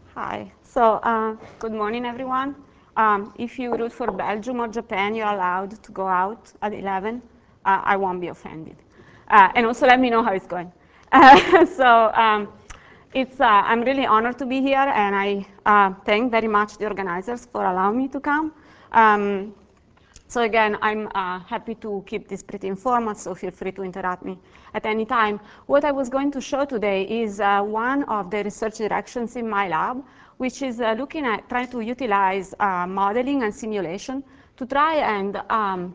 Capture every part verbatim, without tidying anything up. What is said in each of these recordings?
Hi. So, uh, good morning, everyone. Um, if you root for Belgium or Japan, you're allowed to go out at eleven. Uh, I won't be offended. Uh, and also, let me know how it's going. Uh, so, um, it's, uh, I'm really honored to be here, and I uh, thank very much the organizers for allowing me to come. Um, So again, I'm uh, happy to keep this pretty informal, so feel free to interrupt me at any time. What I was going to show today is uh, one of the research directions in my lab, which is uh, looking at trying to utilize uh, modeling and simulation to try and um,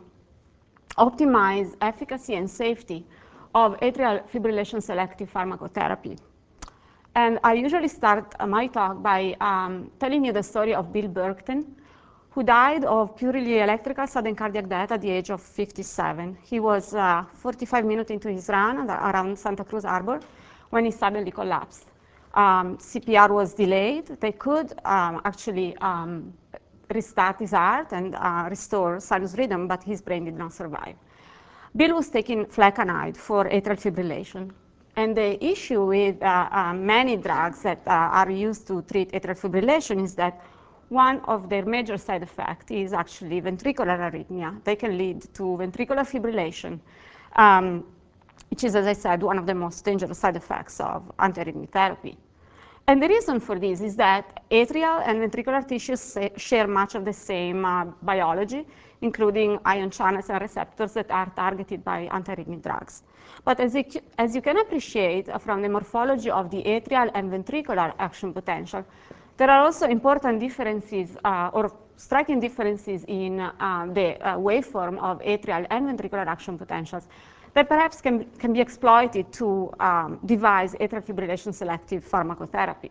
optimize efficacy and safety of atrial fibrillation selective pharmacotherapy. And I usually start uh, my talk by um, telling you the story of Bill Berkton, who died of purely electrical sudden cardiac death at the age of fifty-seven. He was uh, forty-five minutes into his run around Santa Cruz Harbor when he suddenly collapsed. Um, C P R was delayed. They could um, actually um, restart his heart and uh, restore sinus rhythm, but his brain did not survive. Bill was taking flecainide for atrial fibrillation. And the issue with uh, uh, many drugs that uh, are used to treat atrial fibrillation is that one of their major side effects is actually ventricular arrhythmia. They can lead to ventricular fibrillation, um, which is, as I said, one of the most dangerous side effects of antiarrhythmic therapy. And the reason for this is that atrial and ventricular tissues share much of the same uh, biology, including ion channels and receptors that are targeted by antiarrhythmic drugs. But as, it, as you can appreciate uh, from the morphology of the atrial and ventricular action potential, there are also important differences uh, or striking differences in uh, the uh, waveform of atrial and ventricular action potentials that perhaps can, can be exploited to um, devise atrial fibrillation selective pharmacotherapy.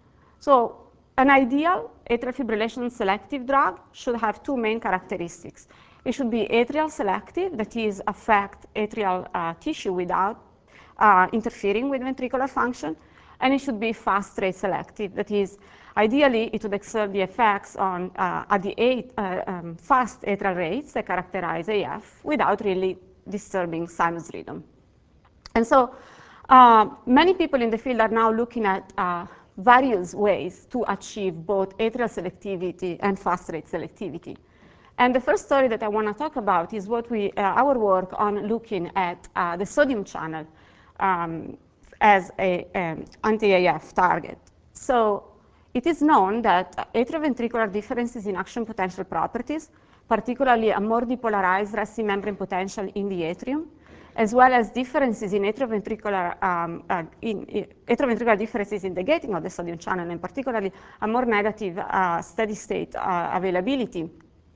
So an ideal atrial fibrillation selective drug should have two main characteristics. It should be atrial selective, that is, affect atrial uh, tissue without uh, interfering with ventricular function, and it should be fast rate selective, that is, ideally it would exert the effects on uh, at the eight, uh, um, fast atrial rates that characterize A F without really disturbing sinus rhythm. And so uh, many people in the field are now looking at uh, various ways to achieve both atrial selectivity and fast rate selectivity. And the first story that I want to talk about is what we, uh, our work on looking at uh, the sodium channel um, as an um, anti-A F target. So it is known that atrioventricular differences in action potential properties, particularly a more depolarized resting membrane potential in the atrium, as well as differences in atrioventricular, um, uh, in, in atrioventricular differences in the gating of the sodium channel, and particularly a more negative uh, steady state uh, availability,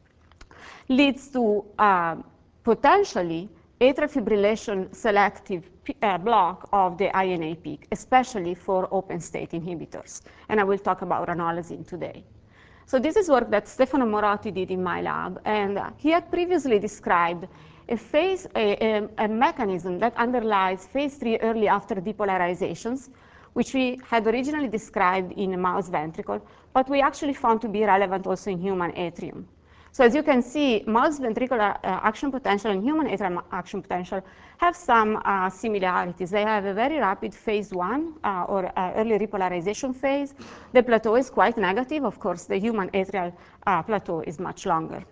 leads to uh, potentially atrial fibrillation selective uh, block of the I N A peak, especially for open state inhibitors. And I will talk about ranolazine today. So this is work that Stefano Morotti did in my lab, and uh, he had previously described a, phase, a, a, a mechanism that underlies phase three early after depolarizations, which we had originally described in a mouse ventricle, but we actually found to be relevant also in human atrium. So as you can see, mouse ventricular uh, action potential and human atrial action potential have some uh, similarities. They have a very rapid phase one uh, or uh, early repolarization phase. The plateau is quite negative. Of course, the human atrial uh, plateau is much longer.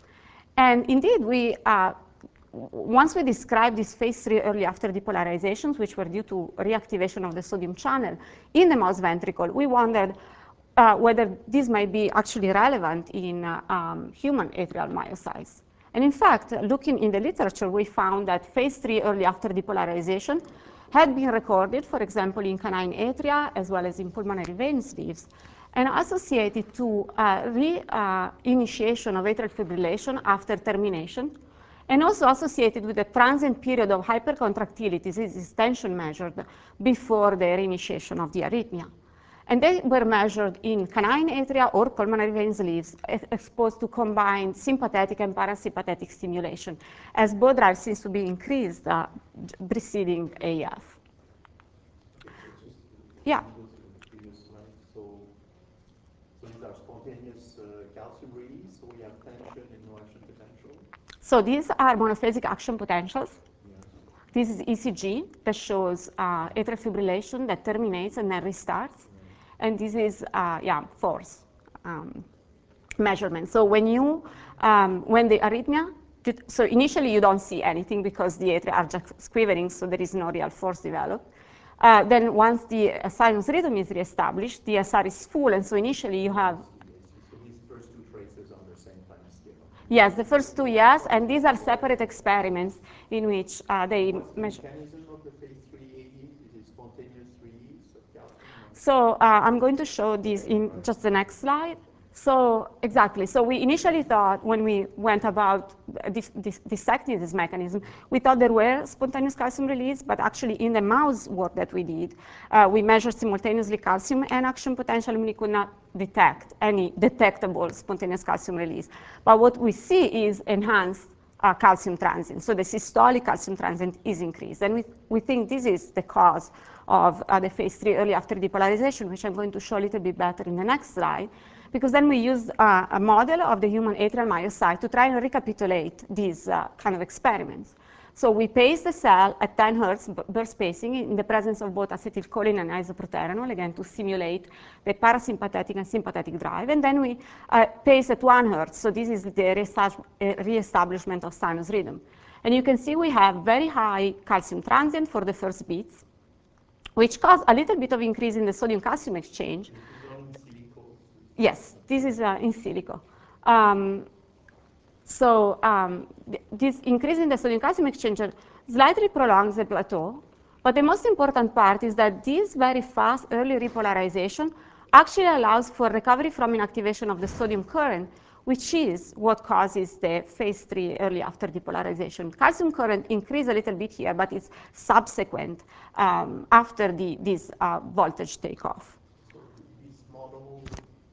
And indeed, we, uh, once we described this phase three early after depolarizations, which were due to reactivation of the sodium channel in the mouse ventricle, we wondered uh, whether this might be actually relevant in uh, um, human atrial myocytes. And in fact, looking in the literature, we found that phase three early after depolarization had been recorded, for example, in canine atria, as well as in pulmonary vein sleeves, and associated to uh, re-initiation uh, of atrial fibrillation after termination, and also associated with a transient period of hypercontractility, this is tension measured, before the reinitiation of the arrhythmia. And they were measured in canine atria or pulmonary vein sleeves exposed to combined sympathetic and parasympathetic stimulation, as both drives seems to be increased uh, preceding A F. Yeah. So, so these are spontaneous uh, calcium release, so we have tension and no action potential? So these are monophasic action potentials. Yes. This is E C G that shows uh, atrial fibrillation that terminates and then restarts. Right. And this is, uh, yeah, force um, measurement. So when you, um, when the arrhythmia, so initially you don't see anything because the atria are just quivering, so there is no real force developed. Uh, then once the uh, sinus rhythm is reestablished, the S R is full, and so initially you have. So these first two traces on the same time scale. Yes, the first two, yes, and these are separate experiments in which uh, they What's the measure. mechanism of the phase three A E? Is it spontaneous release of calcium? Or? So uh, I'm going to show this in just the next slide. So exactly. So we initially thought when we went about dis dis dissecting this mechanism, we thought there were spontaneous calcium release, but actually in the mouse work that we did, uh, we measured simultaneously calcium and action potential, and we could not detect any detectable spontaneous calcium release. But what we see is enhanced uh, calcium transient. So the systolic calcium transient is increased. And we, we think this is the cause of uh, the phase three early after depolarization, which I'm going to show a little bit better in the next slide. Because then we used uh, a model of the human atrial myocyte to try and recapitulate these uh, kind of experiments. So we pace the cell at ten hertz burst spacing in the presence of both acetylcholine and isoproterenol, again, to simulate the parasympathetic and sympathetic drive. And then we uh, pace at one hertz. So this is the reestablishment of sinus rhythm. And you can see we have very high calcium transient for the first beats, which cause a little bit of increase in the sodium-calcium exchange. This is all in silico? Yes, this is uh, in silico. Um, so um, th this increase in the sodium-calcium exchange slightly prolongs the plateau, but the most important part is that this very fast early repolarization actually allows for recovery from inactivation of the sodium current, which is what causes the phase three early after depolarization. Calcium current increased a little bit here, but it's subsequent um, after the, this uh, voltage takeoff. So this model,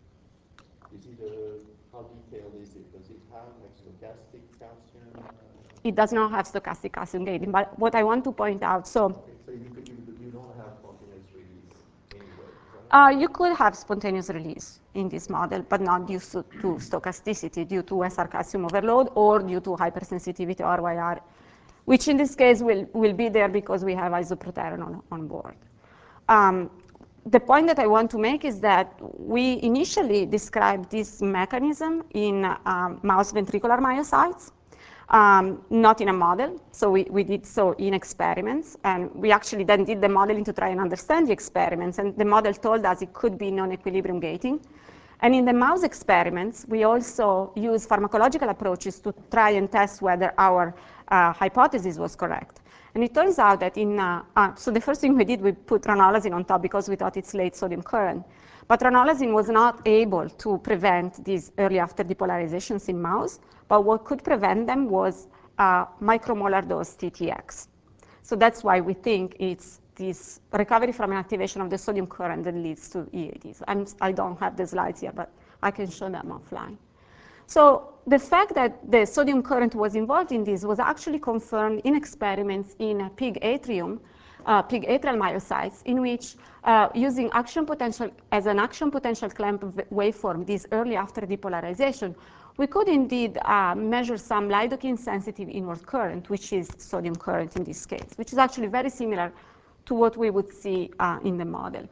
is it a, how detailed is it? Does it have like stochastic calcium? Uh, It does not have stochastic calcium gating, but what I want to point out, so. okay, so you, you, you don't have spontaneous release anyway, is that right? Uh, you could have spontaneous release in this model, but not due to, to stochasticity, due to S R calcium overload or due to hypersensitivity R Y R, which in this case will, will be there because we have isoproterenol on board. Um, the point that I want to make is that we initially described this mechanism in um, mouse ventricular myocytes, um, not in a model. So we, we did so in experiments. And we actually then did the modeling to try and understand the experiments. And the model told us it could be non-equilibrium gating. And in the mouse experiments, we also use pharmacological approaches to try and test whether our uh, hypothesis was correct. And it turns out that in, uh, uh, so the first thing we did, we put ranolazine on top because we thought it's late sodium current. But ranolazine was not able to prevent these early after depolarizations in mouse, but what could prevent them was uh, micromolar dose T T X. So that's why we think it's this recovery from inactivation of the sodium current that leads to E A Ds. I'm, I don't have the slides here, but I can show them offline. So the fact that the sodium current was involved in this was actually confirmed in experiments in pig atrium, uh, pig atrial myocytes, in which uh, using action potential as an action potential clamp waveform, this early after depolarization, we could indeed uh, measure some lidocaine sensitive inward current, which is sodium current in this case, which is actually very similar to what we would see uh, in the model.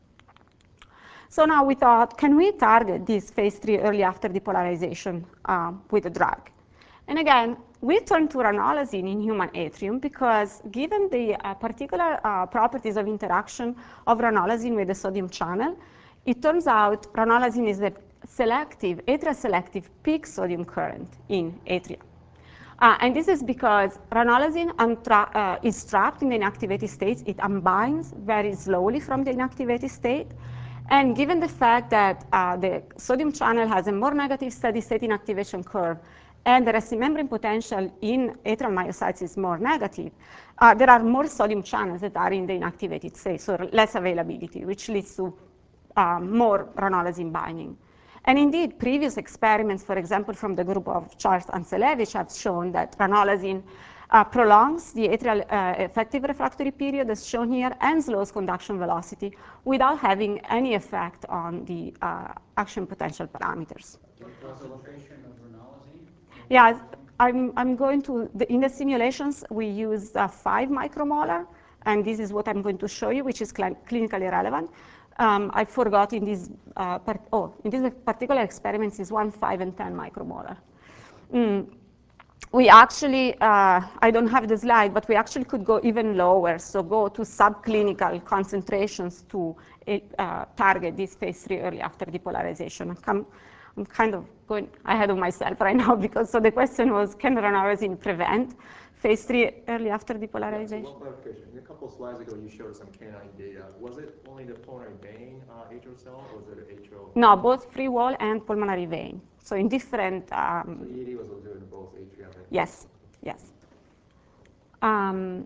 So now we thought, can we target this phase three early after depolarization uh, with a drug? And again, we turned to ranolazine in human atrium because given the uh, particular uh, properties of interaction of ranolazine with the sodium channel, it turns out ranolazine is a selective, atria-selective peak sodium current in atria. Uh, and this is because ranolazine uh, is trapped in the inactivated state. It unbinds very slowly from the inactivated state. And given the fact that uh, the sodium channel has a more negative steady state inactivation curve, and the resting membrane potential in atrial myocytes is more negative, uh, there are more sodium channels that are in the inactivated state, so less availability, which leads to uh, more ranolazine binding. And indeed, previous experiments, for example, from the group of Charles Anselevich, have shown that ranolazine uh, prolongs the atrial uh, effective refractory period, as shown here, and slows conduction velocity without having any effect on the uh, action potential parameters. Concentration of ranolazine? Yeah, I'm, I'm going to, the, in the simulations, we use uh, five micromolar, and this is what I'm going to show you, which is cl clinically relevant. Um, I forgot in this, uh, part oh, in this particular experiment is one, five, and ten micromolar. Mm. We actually, uh, I don't have the slide, but we actually could go even lower, so go to subclinical concentrations to uh, target this phase three early after depolarization. I'm, I'm kind of going ahead of myself right now, because so the question was, can ranolazine prevent phase three early after depolarization? Yeah, so one clarification. A couple of slides ago, you showed some canine data. Was it only the pulmonary vein uh, atrial cell, or was it atrial? No, both free wall and pulmonary vein. So in different. Um, so E A D was observed in both atrium and. Yes, yes. Um,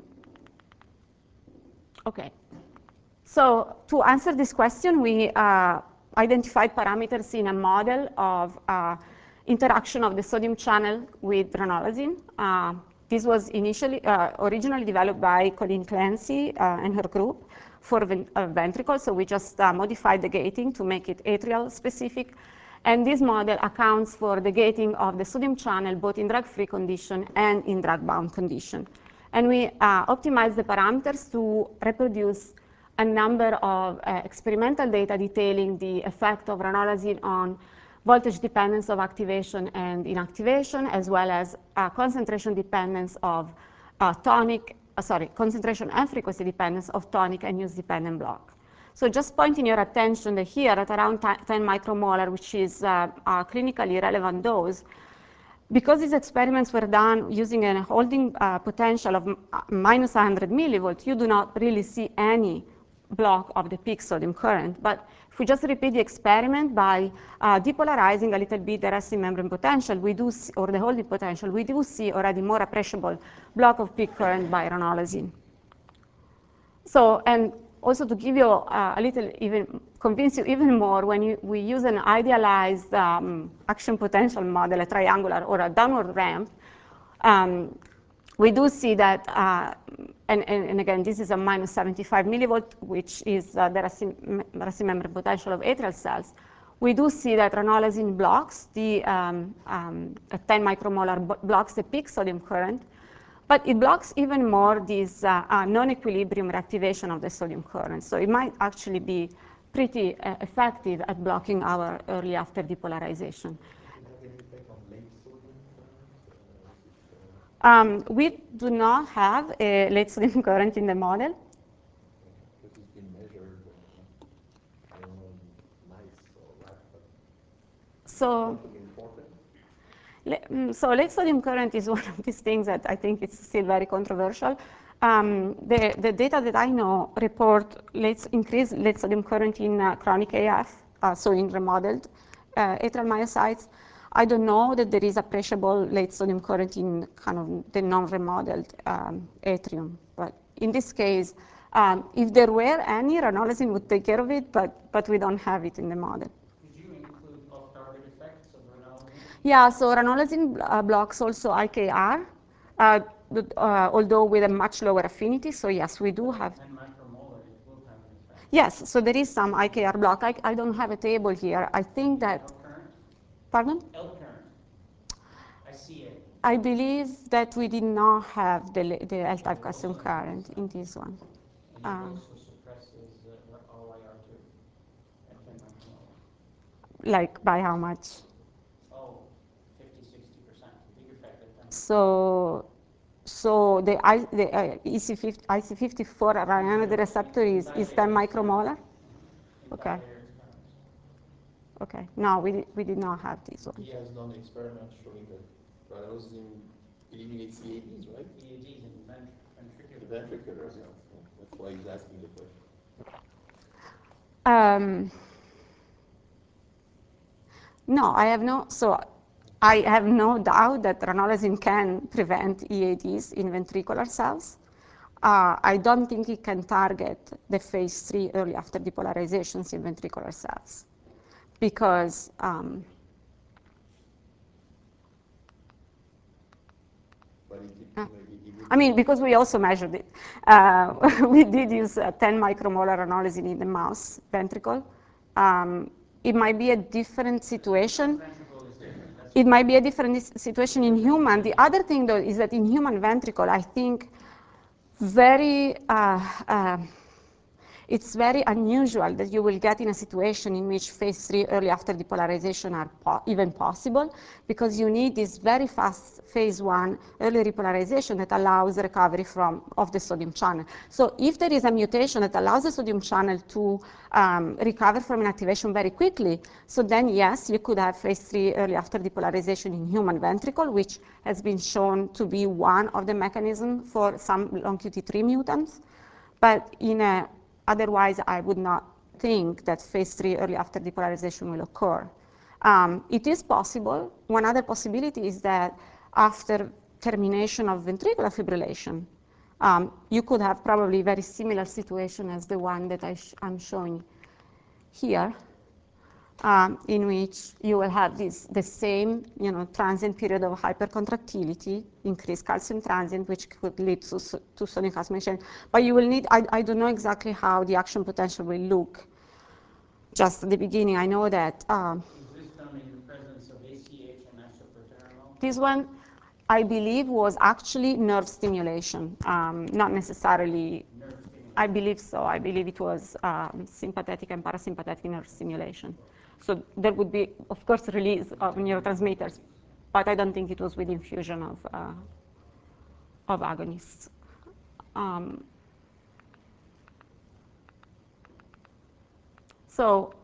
okay. So to answer this question, we uh, identified parameters in a model of uh, interaction of the sodium channel with ranolazine. Uh, this was initially, uh, originally developed by Colleen Clancy uh, and her group for ven uh, ventricles. So we just uh, modified the gating to make it atrial specific. And this model accounts for the gating of the sodium channel both in drug-free condition and in drug-bound condition. And we uh, optimized the parameters to reproduce a number of uh, experimental data detailing the effect of ranolazine on voltage dependence of activation and inactivation, as well as uh, concentration dependence of uh, tonic, uh, sorry, concentration and frequency dependence of tonic and use-dependent block. So just pointing your attention that here at around ten micromolar, which is uh, a clinically relevant dose, because these experiments were done using a holding uh, potential of minus one hundred millivolts, you do not really see any block of the peak sodium current. But if we just repeat the experiment by uh, depolarizing a little bit the resting membrane potential, we do see, or the holding potential, we do see already more appreciable block of peak current by ranolazine. So, and also to give you uh, a little, even convince you even more, when you, we use an idealized um, action potential model, a triangular or a downward ramp, um, we do see that, uh, and, and, and again, this is a minus seventy-five millivolt, which is uh, the resting membrane potential of atrial cells. We do see that ranolazine blocks the um, um, ten micromolar blocks the peak sodium current, but it blocks even more this uh, uh, non-equilibrium reactivation of the sodium current. So it might actually be pretty uh, effective at blocking our early after depolarization. Um, we do not have a late sodium current in the model. Because it's been measured, uh, I don't know, in mice or rat, but so, important. So late sodium current is one of these things that I think it's still very controversial. Um, the, the data that I know report late, increased late sodium current in uh, chronic A F, uh, so in remodeled uh, atrial myocytes. I don't know that there is appreciable late sodium current in kind of the non-remodeled um, atrium. But in this case, um, if there were any, ranolazine would take care of it, but, but we don't have it in the model. Did you include off-target effects of ranolazine? Yeah, so ranolazine uh, blocks also I K R, uh, uh, although with a much lower affinity. So yes, we do have. ten micromolar, it will have an effect. Yes, so there is some I K R block. I, I don't have a table here. I think that. L current? Pardon? L current. I see it. I believe that we did not have the, the L-type calcium current in this one. And it Um, also suppresses uh, R Y R two at ten micromolar. like by how much? Oh, fifty, sixty percent. Big effect at ten micromolar. So, so the, I, the uh, E C fifty, I C fifty-four ryanodine receptor is, is ten micromolar? Mm-hmm. Okay. Okay. No, we did, we did not have this one. He has done experiments showing that ranolazine eliminates E A Ds, right? E A Ds and ventr ventricular. The ventricular, yeah. So that's why he's asking the question. Um, no, I have no, so I have no doubt that ranolazine can prevent E A Ds in ventricular cells. Uh, I don't think it can target the phase three early after depolarizations in ventricular cells because um, But it, it, uh, it would I mean, because we also measured it. Uh, we did use uh, ten micromolar ranolazine in the mouse ventricle. Um, it might be a different situation. It might be a different situation in human. The other thing, though, is that in human ventricle, I think very, uh, uh, it's very unusual that you will get in a situation in which phase three early after depolarization are po even possible, because you need this very fast phase one early repolarization that allows recovery from, of the sodium channel. So if there is a mutation that allows the sodium channel to um, recover from inactivation very quickly, so then yes, you could have phase three early after depolarization in human ventricle, which has been shown to be one of the mechanisms for some long Q T three mutants. But in a, otherwise, I would not think that phase three early after depolarization will occur. Um, it is possible. One other possibility is that after termination of ventricular fibrillation, um, you could have probably a very similar situation as the one that I sh I'm showing here, um, in which you will have this, the same you know, transient period of hypercontractility, increased calcium transient, which could lead to, to sodium calcium exchange. But you will need, I, I don't know exactly how the action potential will look. Just at the beginning, I know that. Um, Is this done in the presence of A C H and extrapaterno? This one, I believe, was actually nerve stimulation, um, not necessarily. Nerve stimulation. I believe so. I believe it was um, sympathetic and parasympathetic nerve stimulation. So there would be, of course, release of neurotransmitters, but I don't think it was with infusion of, uh, of agonists. Um, so,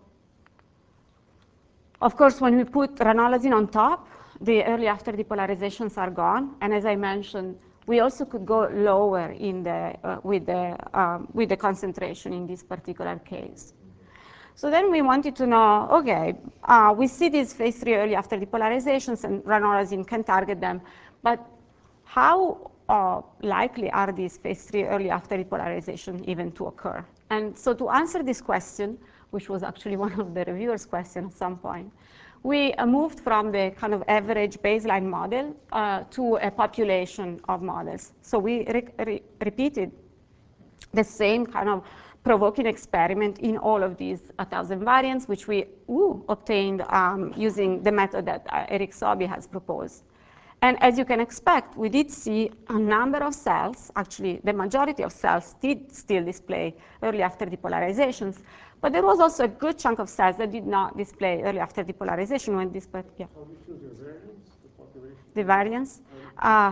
of course, when we put ranolazine on top, the early after depolarizations are gone. And as I mentioned, we also could go lower in the, uh, with, the, um, with the concentration in this particular case. So then we wanted to know, okay, uh, we see these phase three early after depolarizations, and ranolazine can target them, but how uh, likely are these phase three early after depolarization even to occur? And so to answer this question, which was actually one of the reviewers' questions at some point, we uh, moved from the kind of average baseline model uh, to a population of models. So we re re repeated the same kind of provoking experiment in all of these one thousand variants, which we ooh, obtained um, using the method that uh, Eric Sobey has proposed. And as you can expect, we did see a number of cells, actually the majority of cells did still display early after depolarizations, but there was also a good chunk of cells that did not display early after depolarization when this, but yeah. How do you choose your variants, the population? The variants? Uh,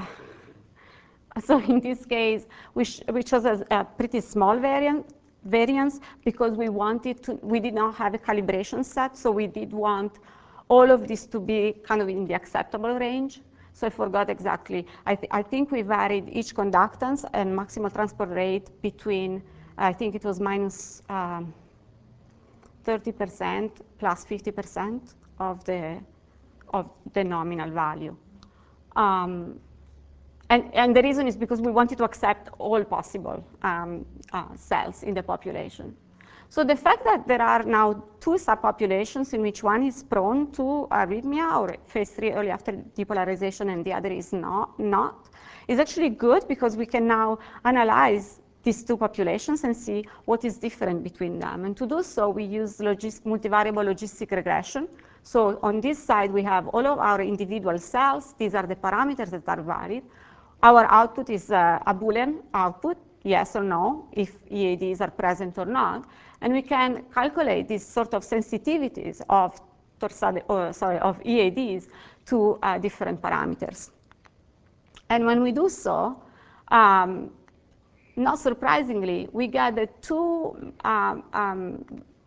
so in this case, we, we chose a, a pretty small variant, variance because we wanted to, we did not have a calibration set, so we did want all of this to be kind of in the acceptable range. So I forgot exactly. I, th I think we varied each conductance and maximal transport rate between, I think it was minus um, thirty percent plus fifty percent of the, of the nominal value. Um, And, and the reason is because we wanted to accept all possible um, uh, cells in the population. So the fact that there are now two subpopulations in which one is prone to arrhythmia or phase three early after depolarization and the other is not, not is actually good, because we can now analyze these two populations and see what is different between them. And to do so, we use logis multivariable logistic regression. So on this side, we have all of our individual cells. These are the parameters that are valid. Our output is uh, a Boolean output, yes or no, if E A Ds are present or not. And we can calculate these sort of sensitivities of, torsade, or, sorry, of E A Ds to uh, different parameters. And when we do so, um, not surprisingly, we get the two um, um,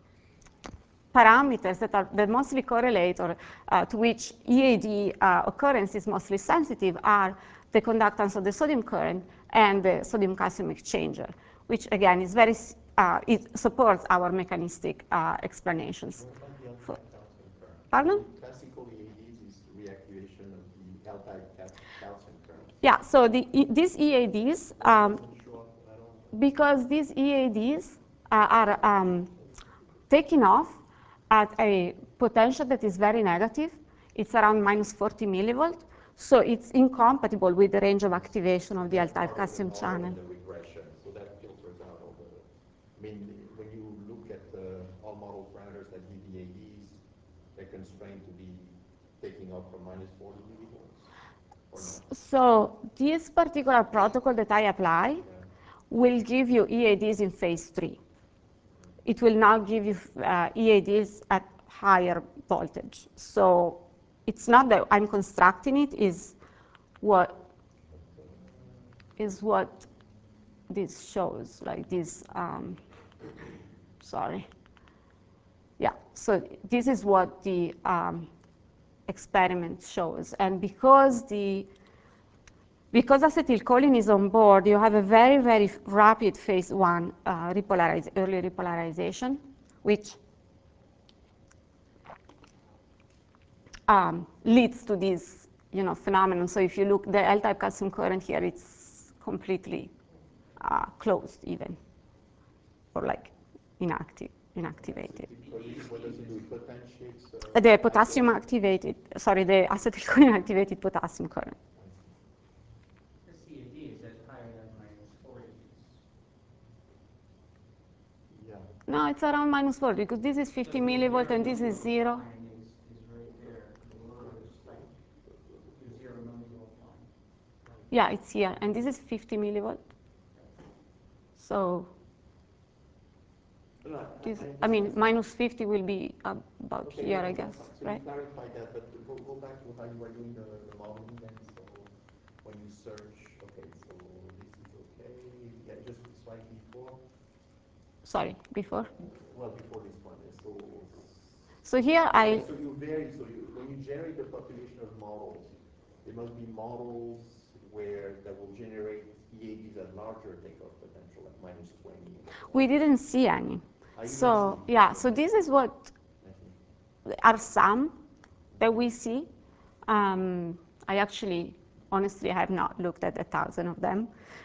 parameters that are that mostly correlate, or uh, to which E A D uh, occurrence is mostly sensitive, are the conductance of the sodium current and the sodium calcium exchanger, which again is very, uh, it supports our mechanistic uh, explanations. What about the L-type calcium current? Pardon? The classical E A Ds is reactivation of the L-type calcium current. Yeah, so the, these E A Ds, um, doesn't show up at all. because these E A Ds uh, are um, taking off at a potential that is very negative. It's around minus forty millivolt. So it's incompatible with the range of activation of the L-type calcium channel. The regression, so that filters out all the, I mean, when you look at uh, all model parameters that give E A Ds, they're constrained to be taking off from minus forty millivolts, or not? So this particular protocol that I apply Yeah. will give you E A Ds in phase three. it will now give you uh, E A Ds at higher voltage. So it's not that I'm constructing it, is what is what this shows, like this, um, sorry. Yeah, so this is what the um, experiment shows. And because the because acetylcholine is on board, you have a very, very rapid phase one uh, repolarize, early repolarization, which um, leads to this, you know, phenomenon. So if you look, the L-type calcium current here, it's completely uh, closed even, or like inactive, inactivated. What does it do? It potentiates Uh, The uh, potassium activated, sorry, the acetylcholine activated potassium current. The C A D is at higher than minus four degrees. Yeah. No, it's around minus four because this is fifty millivolt and this is zero. Line is, is right there. The lower is like your zero millivolt line. Yeah, it's here, and this is fifty millivolt. So Right. this, I I mean, understand. minus fifty will be about Okay, here, no, I that's guess, fine. So right? you clarified that, but go, go back to how you were doing the, the modeling then. So when you search, okay, so this is okay. Yeah, just slightly before. Sorry, before. Well, before this one. yeah, So So here yeah, I, so you vary. So you, when you generate a population of models, there must be models where that will generate E A Ds at larger takeoff potential, like minus twenty. we didn't see any. I didn't So see. yeah, so this is what I see. are some that we see. Um, I actually, honestly, have not looked at a thousand of them.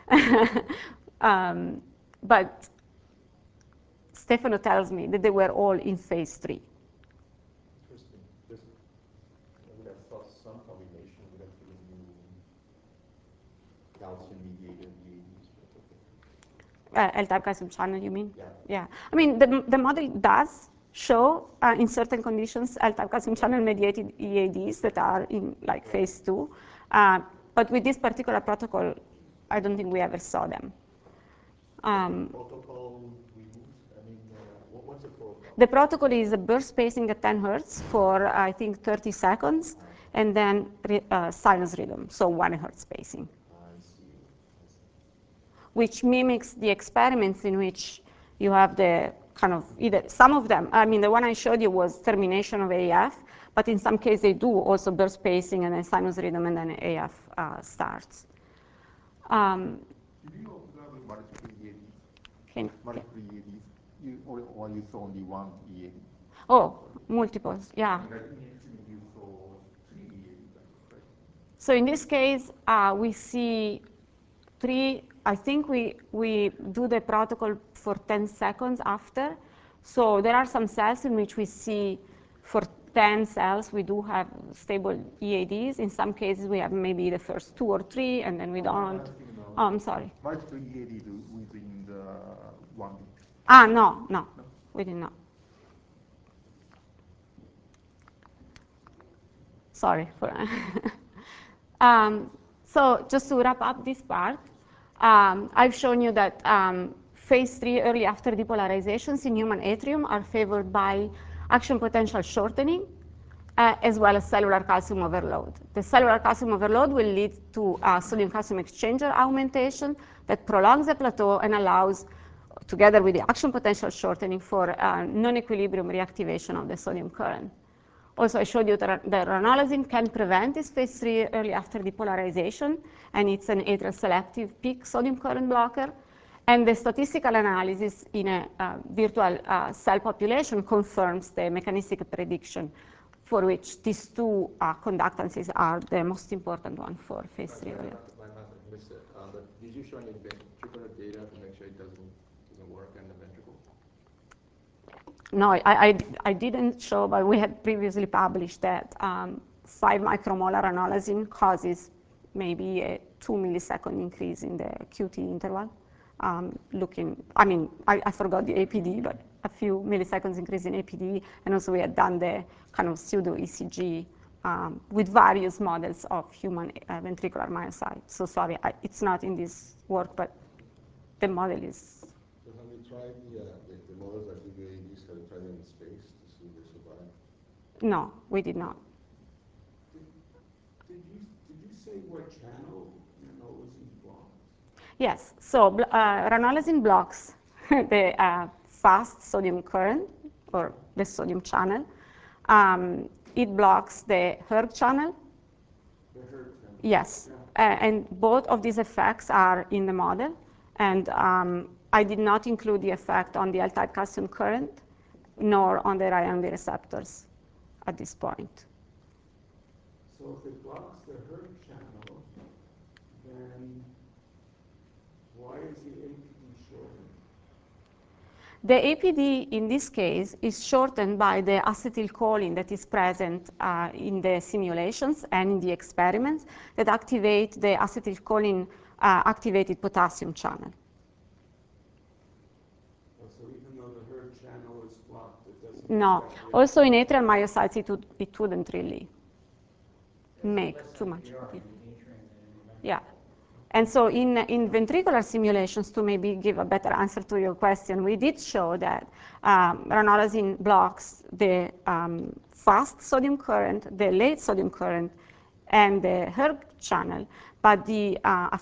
um, but Stefano tells me that they were all in phase three. Interesting. Just I would have thought some combination would have given you calcium-mediated E A Ds, but okay. Uh, L-type calcium channel, you mean? Yeah. Yeah. I mean, the, the model does show, uh, in certain conditions, L-type calcium channel-mediated E A Ds that are in, like, phase two. Uh, but with this particular protocol, I don't think we ever saw them. Um, Protocol we use, I mean, uh, what, what's the protocol? the protocol is a burst spacing at ten hertz for, I think, thirty seconds, and then re, uh, sinus rhythm, so one hertz spacing, I see. I see. which mimics the experiments in which you have the kind of either, some of them, I mean, the one I showed you was termination of A F, but in some cases they do also burst spacing and then sinus rhythm and then A F uh, starts. Um, Did you observe multiple E A Ds? can, Multiple E A Ds? You, or, or you saw only one E A D? oh, multiples, yeah. And I think actually you saw three E A Ds, right? So in this case, uh, we see three, I think we, we do the protocol for ten seconds after. So there are some cells in which we see for ten cells, we do have stable E A Ds. In some cases, we have maybe the first two or three, and then we don't. Oh, I'm sorry. Multiple E A Ds within the one week. Ah, no, no, No? we did not. Sorry for um, so just to wrap up this part, um, I've shown you that um, phase three early after depolarizations in human atrium are favored by action potential shortening uh, as well as cellular calcium overload. The cellular calcium overload will lead to uh, sodium calcium exchanger augmentation that prolongs the plateau and allows, together with the action potential shortening, for uh, non-equilibrium reactivation of the sodium current. Also, I showed you that the ranolazine can prevent this phase three early after depolarization, and it's an atrial selective peak sodium current blocker. And the statistical analysis in a uh, virtual uh, cell population confirms the mechanistic prediction for which these two uh, conductances are the most important one for phase three. I, I, I, I missed it, um, but did you show any ventricular data to make sure it doesn't, doesn't work in the ventricle? No, I, I, I didn't show, but we had previously published that um, five micromolar ranolazine causes maybe a two millisecond increase in the Q T interval. Um, looking, I mean, I, I forgot the A P D, but a few milliseconds increase in A P D, and also we had done the kind of pseudo E C G um, with various models of human uh, ventricular myocyte. So sorry, I, it's not in this work, but the model is. So have you tried the, uh, the, the models that you No, we did not. Did, did you, did you say what channel ranolazine blocks? Yes, so bl- uh, ranolazine blocks the uh, fast sodium current, or the sodium channel. Um, it blocks the hERG channel. The hERG channel? Yes, Yeah. uh, and both of these effects are in the model. And um, I did not include the effect on the L-type calcium current, nor on the R I M B receptors at this point. So if it blocks the hERG channel, then why is the A P D shortened? The A P D in this case is shortened by the acetylcholine that is present uh, in the simulations and in the experiments that activate the acetylcholine uh, activated potassium channel. Oh, so even though the hERG channel is blocked, it doesn't No, affect the also in activity? atrial myocytes it, would, it wouldn't really There's make less too much. N P R in the atrium than in the ventricle. Yeah. And so in, in ventricular simulations, to maybe give a better answer to your question, we did show that um, ranolazine blocks the um, fast sodium current, the late sodium current, and the hERG channel, but the, uh,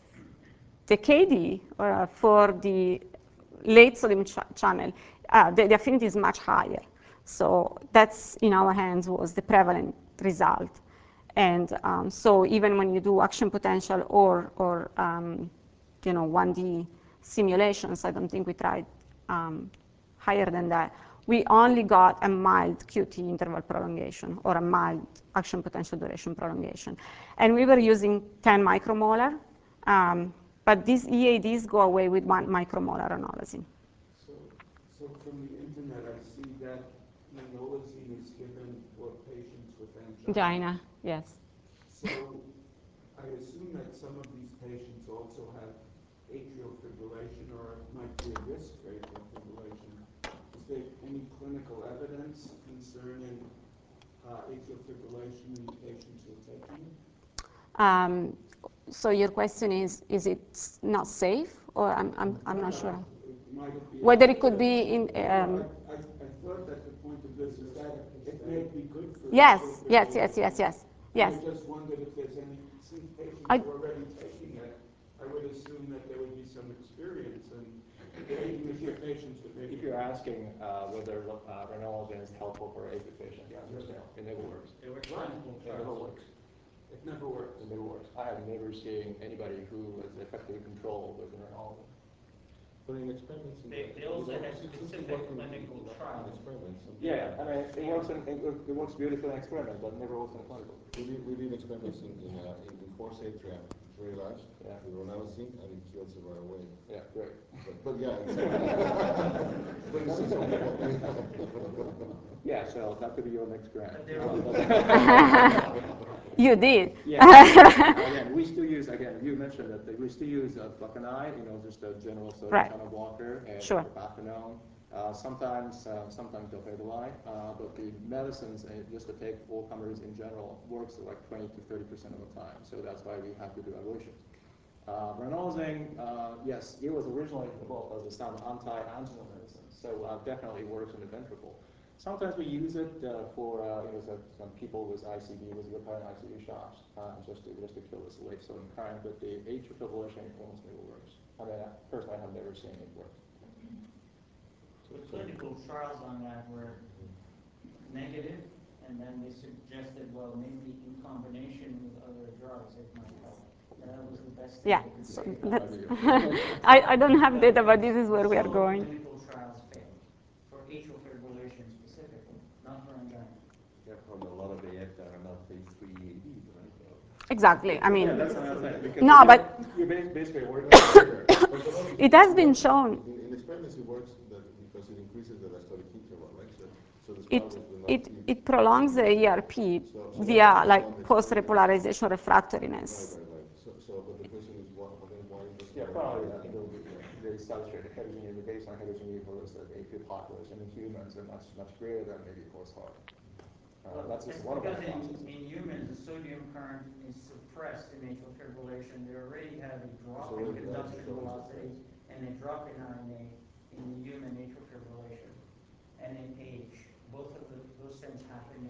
the K D uh, for the late sodium ch channel, uh, the, the affinity is much higher. So that's, in our hands, was the prevalent result. And um, so even when you do action potential or, or um, you know, one D simulations, I don't think we tried um, higher than that. We only got a mild Q T interval prolongation or a mild action potential duration prolongation. And we were using ten micromolar, um, but these E A Ds go away with one micromolar ranolazine. So, so from the internet, I see that ranolazine is given for patients with angina. Angina, yes. So I assume that some of these patients also have atrial fibrillation or might be a risk for atrial fibrillation. Is there any clinical evidence concerning uh, atrial fibrillation in the patients who are taking it? Um, so your question is, is it not safe? Or I'm, I'm, I'm not sure. Might it be Whether a- it could be in... Um, I, I, I thought that the point of this is that it may be good for yes, atrial yes, yes, fibrillation. yes, yes, And yes. I just wondered if there's any, since patients I- are already taking it, I would assume that there would be some experience in taking it for patients with If atrial. you're asking uh, whether uh, ranolazine is helpful for A Fib patients, the answer is no. It never works. There were Right. clinical It never trials. works. It never works. It never works. I have never seen anybody who was effectively controlled with ranolazine. But in experiments, in They, the- they also you know, had since you specific work in- clinical in- in trials. experiments, and Yeah, I mean, it works in, it, it works beautifully in experiment, but never works in clinical. We did, we did experiments in, in, uh, in, in horse atria, very large, Yeah. with ranolazine, and it kills it right away. Yeah, great. But, but yeah, it's, but it's just Yeah, so that could be your next grant. But there Uh, was- You did. Yeah, again, we still use, again, you mentioned that we still use uh, flecainide, you know, just a general sodium Right. channel blocker, and Sure. propafenone. Uh, sometimes, uh, sometimes dofetilide, uh, but the medicines, uh, just to take all comers in general, works like twenty to thirty percent of the time. So that's why we have to do evaluations. Uh, ranolazine, uh, yes, it was originally developed as a some anti-anginal medicine, so uh, definitely works in the ventricle. Sometimes we use it uh, for uh, you know some, some people with I C D, with recurrent I C D shocks, uh, just to just to kill this late sodium current. But the atrial fibrillation almost never works. I mean, I, personally, I have never seen it work. The clinical trials on that were negative, and then they suggested, well, maybe in combination with other drugs, it might help. That was the best thing Yeah. they could So say. that's I, I don't have data, but this is where we are Some going. clinical trials failed, for atrial fibrillation specifically, not for angina. Yeah, probably a lot of A F that are not phase three E A Ds, right? So. Exactly. I mean, Yeah, that's another thing. Because no, you're- but you're bas- basically working together. But the logic it is has it been works- shown. In, in experiments, it works that because it increases the diastolic interval, right? So, so the it, spirals will not it, keep- it prolongs the E R P So- so via that's like one post-repolarization Right, refractoriness. right, right. So, so, but the question is, what, then why does? Yeah, probably uh, the, the substrate heterogeneity, the baseline heterogeneity for this uh, A Fib population in humans are much, much greater than maybe horse heart. Uh, that's just It's one of our because in, processes. in humans, the sodium current is suppressed in atrial fibrillation. They already have a drop So in it- conduction so it's velocity suppressed. and a drop in R N A in the human atrial fibrillation. And in age, both of the, those things happen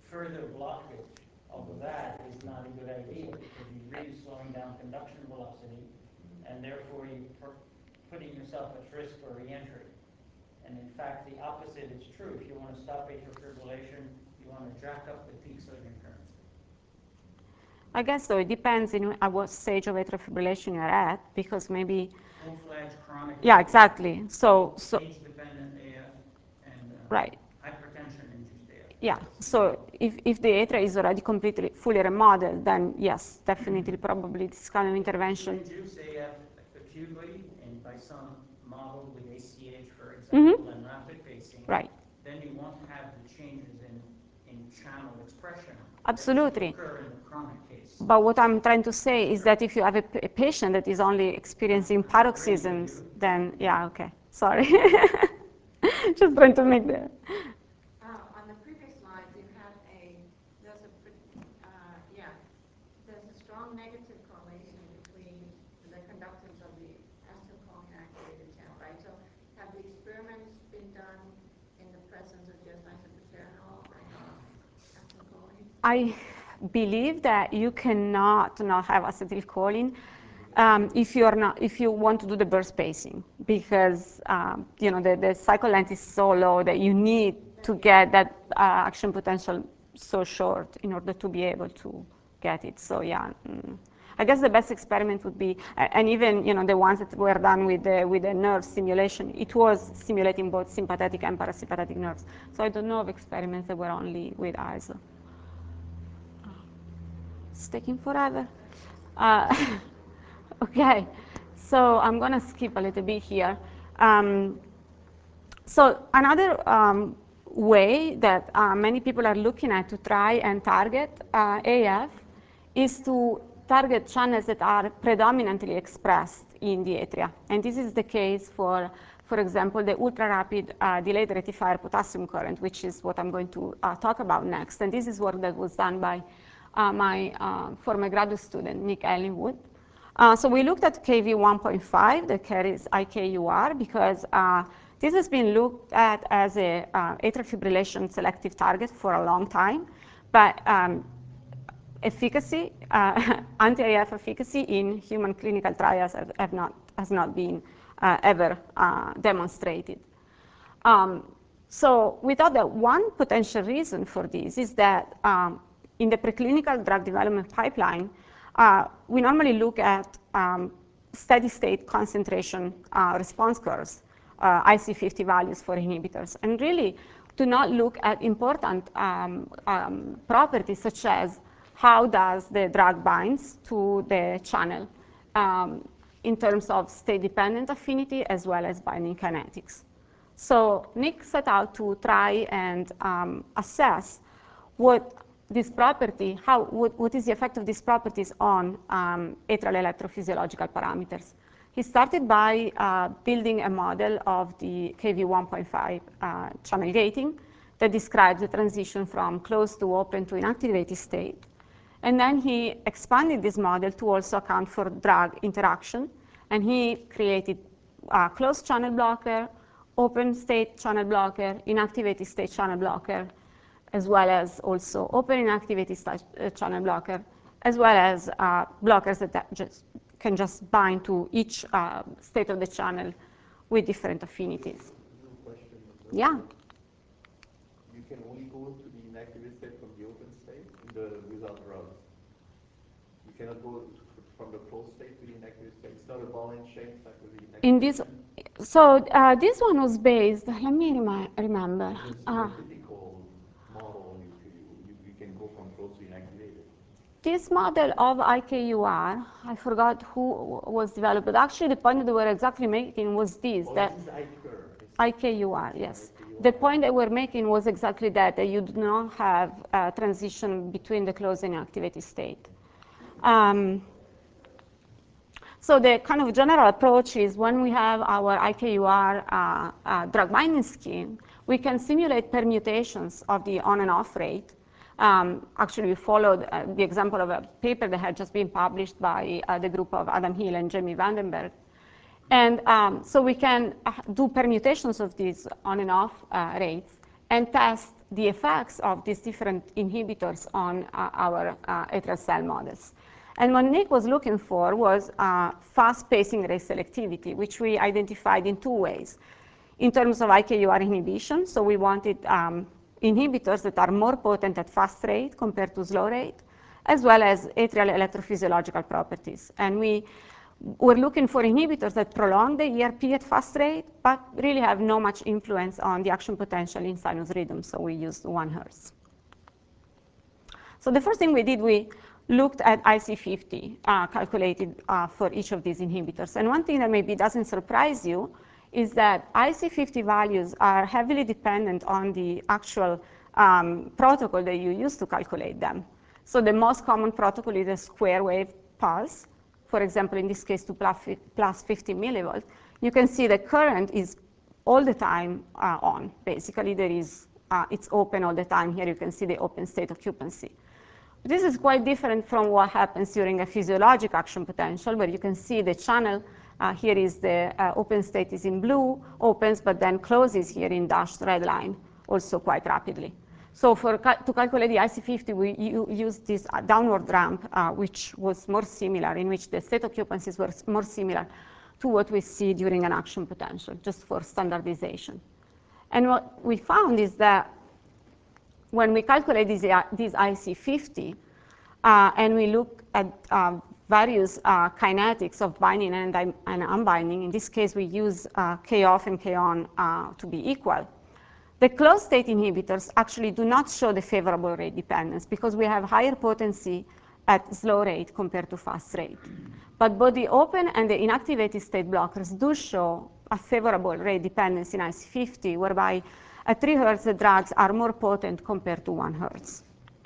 further blockage of that is not a good idea, because you're really slowing down conduction velocity, and therefore you're putting yourself at risk for reentry. And in fact, the opposite is true. If you want to stop atrial fibrillation, you want to jack up the peak sodium current. I guess so. It depends in at what stage of atrial fibrillation you're at, because maybe. Full-fledged chronic. Yeah, exactly. So, so. Age-dependent A F and uh, right. hypertension-induced A F. Yeah. So if, if the atria is already completely fully remodeled, then yes, definitely, probably this kind of intervention. If you induce A F acutely and by some model with A C H, for example, mm-hmm. and rapid pacing, right. then you won't have the changes in, in channel expression. Absolutely. That occur in the chronic case. But what I'm trying to say is that if you have a, a patient that is only experiencing paroxysms, then yeah, okay. Sorry. Just trying to make the. Uh, on the previous slides, you had a there's a uh, yeah there's a strong negative correlation between the conductance of the acetylcholine activated channel, right? So have the experiments been done in the presence of just isoproterenol and uh, acetylcholine? I believe that you cannot not have acetylcholine um, if you are not if you want to do the burst pacing, because um, you know the, the cycle length is so low that you need to get that uh, action potential so short in order to be able to get it. So yeah, mm, I guess the best experiment would be, and even you know the ones that were done with the with the nerve stimulation, it was stimulating both sympathetic and parasympathetic nerves. So I don't know of experiments that were only with I S O. It's taking forever. Uh, okay, so I'm going to skip a little bit here. Um, so another um, way that uh, many people are looking at to try and target uh, A F is to target channels that are predominantly expressed in the atria. And this is the case for, for example, the ultra-rapid uh, delayed rectifier potassium current, which is what I'm going to uh, talk about next. And this is work that was done by Uh, my uh, former graduate student, Nick Ellingwood. Uh, so we looked at K V one point five that carries I K U R because uh, this has been looked at as a uh, atrial fibrillation selective target for a long time, but um, efficacy, uh, anti-A F efficacy in human clinical trials have, have not, has not been uh, ever uh, demonstrated. Um, so we thought that one potential reason for this is that um, in the preclinical drug development pipeline, uh, we normally look at um, steady state concentration uh, response curves, uh, I C fifty values for inhibitors, and really do not look at important um, um, properties such as how does the drug binds to the channel um, in terms of state-dependent affinity as well as binding kinetics. So Nick set out to try and um, assess what this property, how, what, what is the effect of these properties on um, atrial electrophysiological parameters. He started by uh, building a model of the K V one point five uh, channel gating that describes the transition from closed to open to inactivated state. And then he expanded this model to also account for drug interaction, and he created a closed channel blocker, open state channel blocker, inactivated state channel blocker, as well as also open inactivated uh, channel blocker, as well as uh, blockers that, that just can just bind to each uh, state of the channel with different affinities. Question. Yeah. You can only go to the inactivated state from the open state in the, without drugs. You cannot go from the closed state to the inactivated state. It's not a ball and chain type of inactivation. In this, so uh, this one was based. Let me remi remember. Uh, typical model, you, you, you can go from closed to inactivated. This model of I K U R, I forgot who was developed, but actually the point that they were exactly making was this. Oh, that this is I C U R. I K U R, yes. I K U R. The point that we're making was exactly that, that you do not have a transition between the closed and activated state. Um, so the kind of general approach is when we have our I K U R uh, uh, drug binding scheme, we can simulate permutations of the on and off rate. Um, actually, we followed uh, the example of a paper that had just been published by uh, the group of Adam Hill and Jamie Vandenberg. And um, so we can uh, do permutations of these on and off uh, rates and test the effects of these different inhibitors on uh, our uh, atrial cell models. And what Nick was looking for was uh, fast pacing rate selectivity, which we identified in two ways. In terms of I K U R inhibition, so we wanted um, inhibitors that are more potent at fast rate compared to slow rate, as well as atrial electrophysiological properties. And we were looking for inhibitors that prolong the E R P at fast rate, but really have no much influence on the action potential in sinus rhythm, so we used one hertz. So the first thing we did, we looked at I C fifty, uh, calculated uh, for each of these inhibitors. And one thing that maybe doesn't surprise you is that I C fifty values are heavily dependent on the actual um, protocol that you use to calculate them. So the most common protocol is a square wave pulse. For example, in this case, to plus fifty millivolts. You can see the current is all the time uh, on. Basically, there is, uh, it's open all the time. Here you can see the open state occupancy. This is quite different from what happens during a physiologic action potential, where you can see the channel. Uh, here is the uh, open state is in blue, opens, but then closes here in dashed red line, also quite rapidly. So for cal to calculate the I C fifty, we used this uh, downward ramp, uh, which was more similar, in which the state occupancies were more similar to what we see during an action potential, just for standardization. And what we found is that when we calculate these, uh, these I C fifty, uh, and we look at uh, various uh, kinetics of binding and, and unbinding, in this case we use uh, K off and K on uh, to be equal, the closed state inhibitors actually do not show the favorable rate dependence because we have higher potency at slow rate compared to fast rate. But both the open and the inactivated state blockers do show a favorable rate dependence in I C fifty, whereby at three hertz the drugs are more potent compared to one hertz.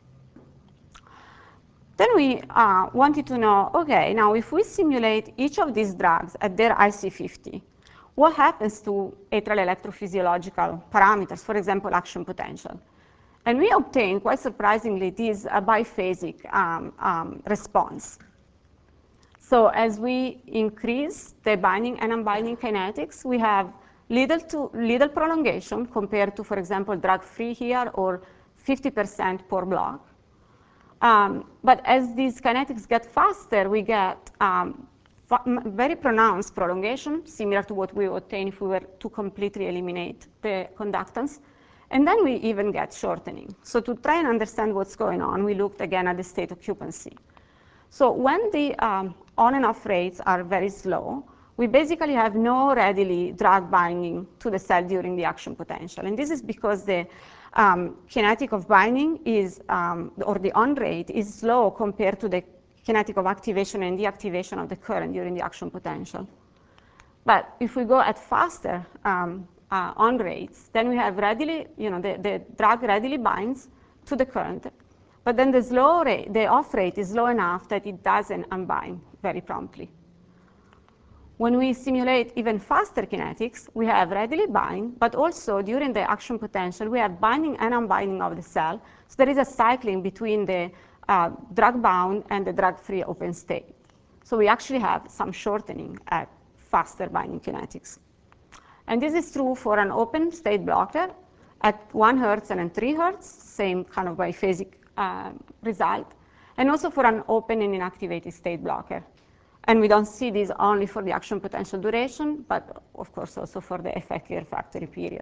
Then we uh, wanted to know, okay, now if we simulate each of these drugs at their I C fifty, what happens to atrial electrophysiological parameters, for example, action potential? And we obtained, quite surprisingly, this uh, biphasic um, um, response. So as we increase the binding and unbinding kinetics, we have little to little prolongation compared to, for example, drug-free here, or fifty percent per block. Um, but as these kinetics get faster, we get um, very pronounced prolongation, similar to what we would obtain if we were to completely eliminate the conductance. And then we even get shortening. So to try and understand what's going on, we looked again at the state occupancy. So when the um, on and off rates are very slow, we basically have no readily drug binding to the cell during the action potential. And this is because the um, kinetic of binding is, um, or the on rate is slow compared to the kinetic of activation and deactivation of the current during the action potential. But if we go at faster um, uh, on rates, then we have readily, you know, the, the drug readily binds to the current. But then the slow rate, the off rate is low enough that it doesn't unbind very promptly. When we simulate even faster kinetics, we have readily bind, but also during the action potential, we have binding and unbinding of the cell. So there is a cycling between the uh, drug-bound and the drug-free open state. So we actually have some shortening at faster binding kinetics. And this is true for an open state blocker at one hertz and at three hertz, same kind of biphasic uh, result, and also for an open and inactivated state blocker. And we don't see this only for the action potential duration, but of course also for the effective refractory period.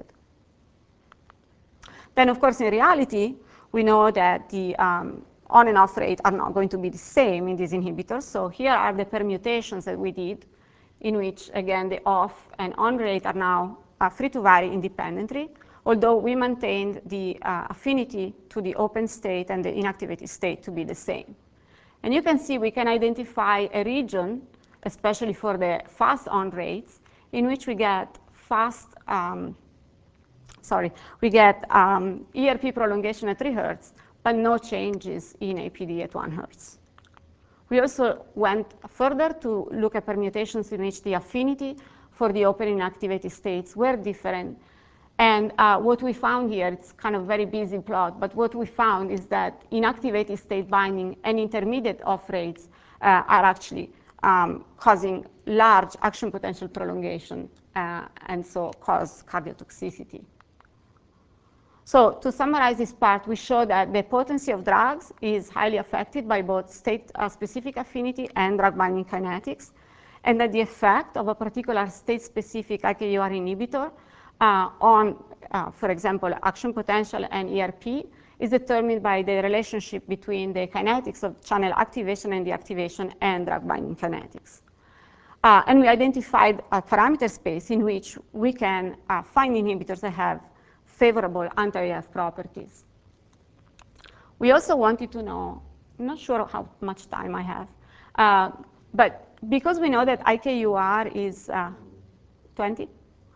Then of course in reality, we know that the um, on and off rate are not going to be the same in these inhibitors. So here are the permutations that we did, in which again the off and on rate are now uh, free to vary independently, although we maintained the uh, affinity to the open state and the inactivated state to be the same. And you can see we can identify a region, especially for the fast on rates, in which we get fast, um, sorry, we get um, E R P prolongation at three hertz, but no changes in A P D at one hertz. We also went further to look at permutations in which the affinity for the open and activated states were different. And uh, what we found here, it's kind of very busy plot, but what we found is that inactivated state binding and intermediate off rates uh, are actually um, causing large action potential prolongation, uh, and so cause cardiotoxicity. So to summarize this part, we show that the potency of drugs is highly affected by both state-specific affinity and drug-binding kinetics, and that the effect of a particular state-specific I K U R inhibitor uh, on, uh, for example, action potential and E R P is determined by the relationship between the kinetics of channel activation and deactivation and drug-binding kinetics. Uh, and we identified a parameter space in which we can uh, find inhibitors that have favorable anti-A F properties. We also wanted to know, I'm not sure how much time I have, uh, but because we know that I K U R is uh, twenty,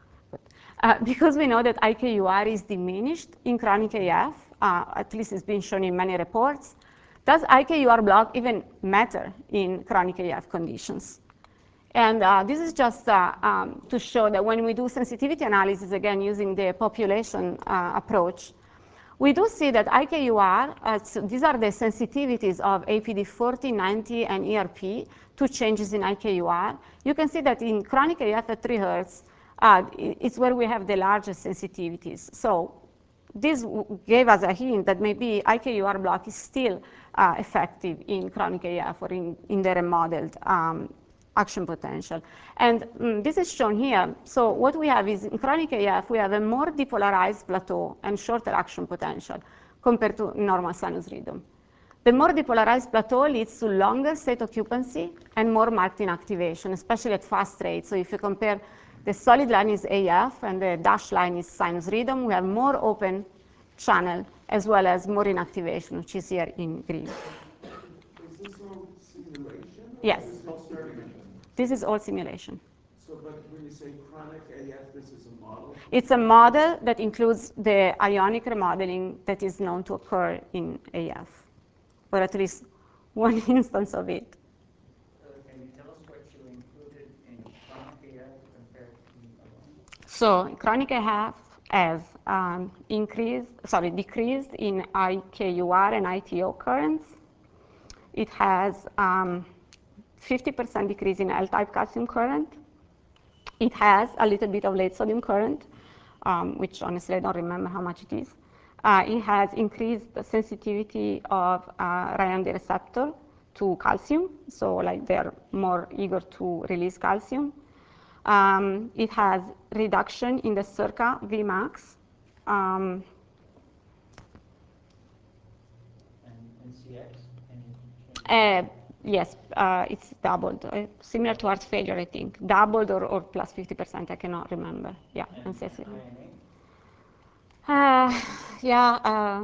uh, because we know that I K U R is diminished in chronic A F, uh, at least it's been shown in many reports, does I K U R block even matter in chronic A F conditions? And uh, this is just uh, um, to show that when we do sensitivity analysis, again, using the population uh, approach, we do see that I K U R, uh, so these are the sensitivities of A P D forty, ninety, and E R P to changes in I K U R. You can see that in chronic A F at three hertz, uh, it's where we have the largest sensitivities. So this gave us a hint that maybe I K U R block is still uh, effective in chronic A F or in, in the remodeled um, action potential. And um, this is shown here. So what we have is in chronic A F, we have a more depolarized plateau and shorter action potential compared to normal sinus rhythm. The more depolarized plateau leads to longer state occupancy and more marked inactivation, especially at fast rates. So if you compare the solid line is A F and the dashed line is sinus rhythm, we have more open channel as well as more inactivation, which is here in green. Is this all simulation? Yes. Is it experiment? This is all simulation. So, but when you say chronic A F, this is a model? It's a model that includes the ionic remodeling that is known to occur in A F, or at least one instance of it. Uh, can you tell us what you included in chronic A F compared to the other one? So chronic A F has um, increased, sorry, decreased in I K U R and I T O currents. It has um, fifty percent decrease in L-type calcium current. It has a little bit of late sodium current, um, which honestly I don't remember how much it is. Uh, it has increased the sensitivity of uh, Raynaud receptor to calcium, so like they're more eager to release calcium. Um, it has reduction in the circa V max. Um, And, and C X? Any change? uh, yes, uh, it's doubled, uh, similar to heart failure, I think. Doubled or, or plus fifty percent, I cannot remember. Yeah, And, and C S F. and I N A? Uh, yeah, uh,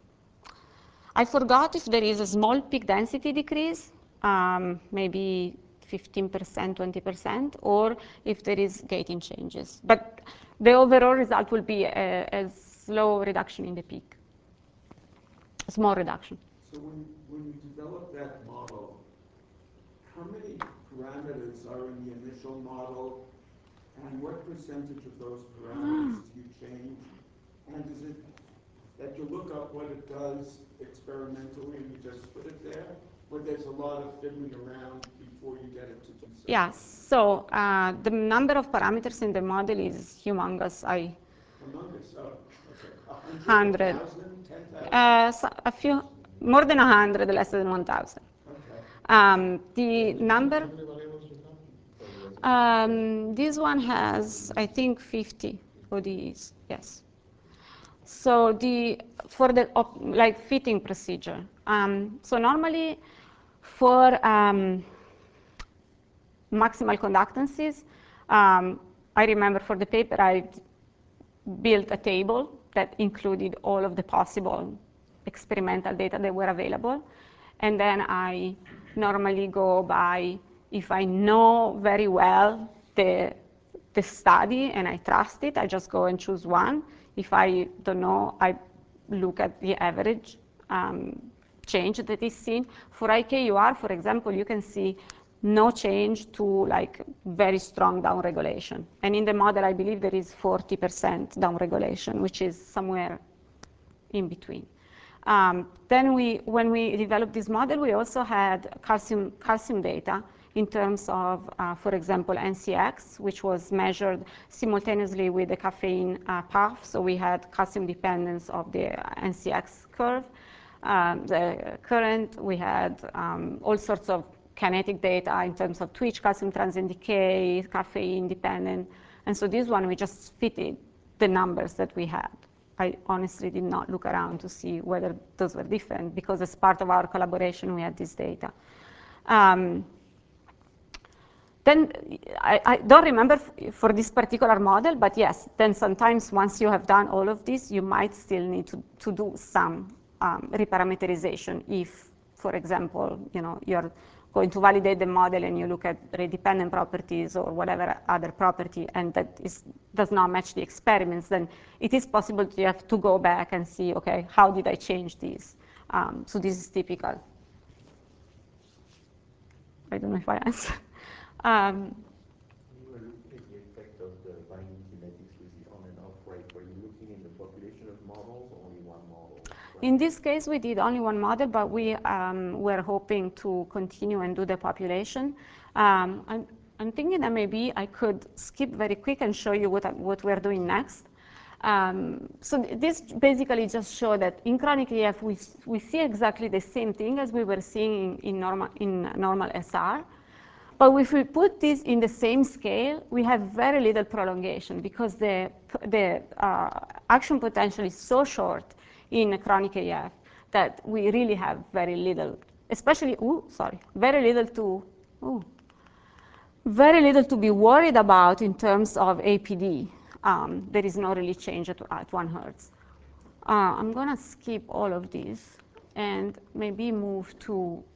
I forgot if there is a small peak density decrease, um, maybe fifteen percent, twenty percent, or if there is gating changes. But the overall result will be a, a slow reduction in the peak, a small reduction. So when, when you develop that model, how many parameters are in the initial model, and what percentage of those parameters do you change? And is it that you look up what it does experimentally and you just put it there? Or there's a lot of fiddling around before you get it to do something? Yeah, so uh, the number of parameters in the model is humongous. I Humongous, oh, okay. A Hundred. hundred, a thousand, ten thousand? uh, so a few, more than a hundred, less than one thousand. Okay. Um, the number, How many variables you have? For the um, this one has, I think, fifty O D Es, yes. So the, for the, op, like, fitting procedure. Um, so normally for um, maximal conductances, um, I remember for the paper I built a table that included all of the possible experimental data that were available. And then I normally go by, if I know very well the, the study and I trust it, I just go and choose one. If I don't know, I look at the average um, change that is seen. For I K U R, for example, you can see no change to like very strong downregulation. And in the model, I believe there is forty percent downregulation, which is somewhere in between. Um, then we, when we developed this model, we also had calcium, calcium data, in terms of, uh, for example, N C X, which was measured simultaneously with the caffeine uh, puff. So we had calcium dependence of the N C X curve. Um, the current, we had um, all sorts of kinetic data in terms of twitch, calcium transient decay, caffeine dependent. And so this one, we just fitted the numbers that we had. I honestly did not look around to see whether those were different, because as part of our collaboration, we had this data. Um, then I, I don't remember for this particular model, but yes, then sometimes once you have done all of this, you might still need to, to do some um, reparameterization if, for example, you know, you're going to validate the model and you look at rate-dependent properties or whatever other property, and that is, does not match the experiments, then it is possible to have to go back and see, okay, how did I change these? Um, so this is typical. I don't know if I answered. Um, you were looking at the effect of the binding kinetics with the on and off rate. Were you looking in the population of models or only one model? In this case, we did only one model, but we um, were hoping to continue and do the population. Um, I'm, I'm thinking that maybe I could skip very quick and show you what, what we're doing next. Um, so this basically just shows that in chronic E F, we, we see exactly the same thing as we were seeing in, in, normal, in normal S R. But if we put this in the same scale, we have very little prolongation, because the, the uh, action potential is so short in chronic A F that we really have very little, especially, ooh, sorry, very little to, ooh, very little to be worried about in terms of A P D. Um, there is no really change at, at one hertz. Uh, I'm going to skip all of these and maybe move to,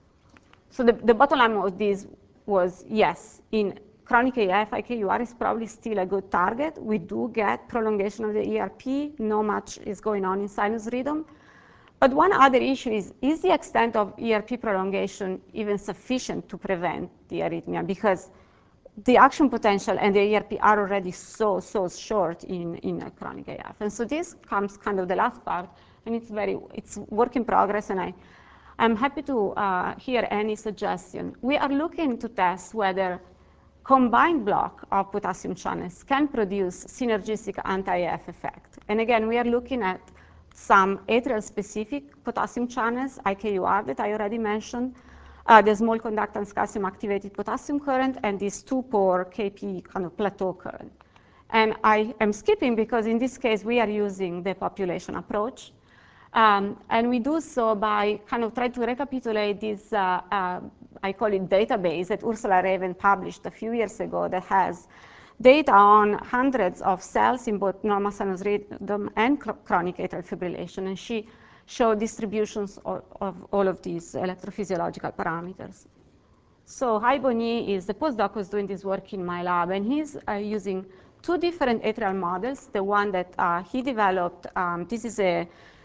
so the, the bottom line of this was, yes, in chronic A F, I K U R is probably still a good target. We do get prolongation of the E R P. No much is going on in sinus rhythm. But one other issue is, is the extent of E R P prolongation even sufficient to prevent the arrhythmia? Because the action potential and the E R P are already so, so short in, in chronic A F. And so this comes kind of the last part, and it's very, it's work in progress, and I, I'm happy to uh, hear any suggestion. We are looking to test whether combined block of potassium channels can produce synergistic anti-A F effect. And again, we are looking at some atrial-specific potassium channels, I K U R, that I already mentioned, uh, the small conductance calcium-activated potassium current, and this two-pore K P kind of plateau current. And I am skipping because in this case, we are using the population approach. Um, and we do so by kind of trying to recapitulate this, uh, uh, I call it database, that Ursula Raven published a few years ago that has data on hundreds of cells in both normal sinus rhythm and chronic atrial fibrillation. And she showed distributions of, of all of these electrophysiological parameters. So Hai Bonyi is the postdoc who's doing this work in my lab, and he's uh, using two different atrial models. The one that uh, he developed, um, this is a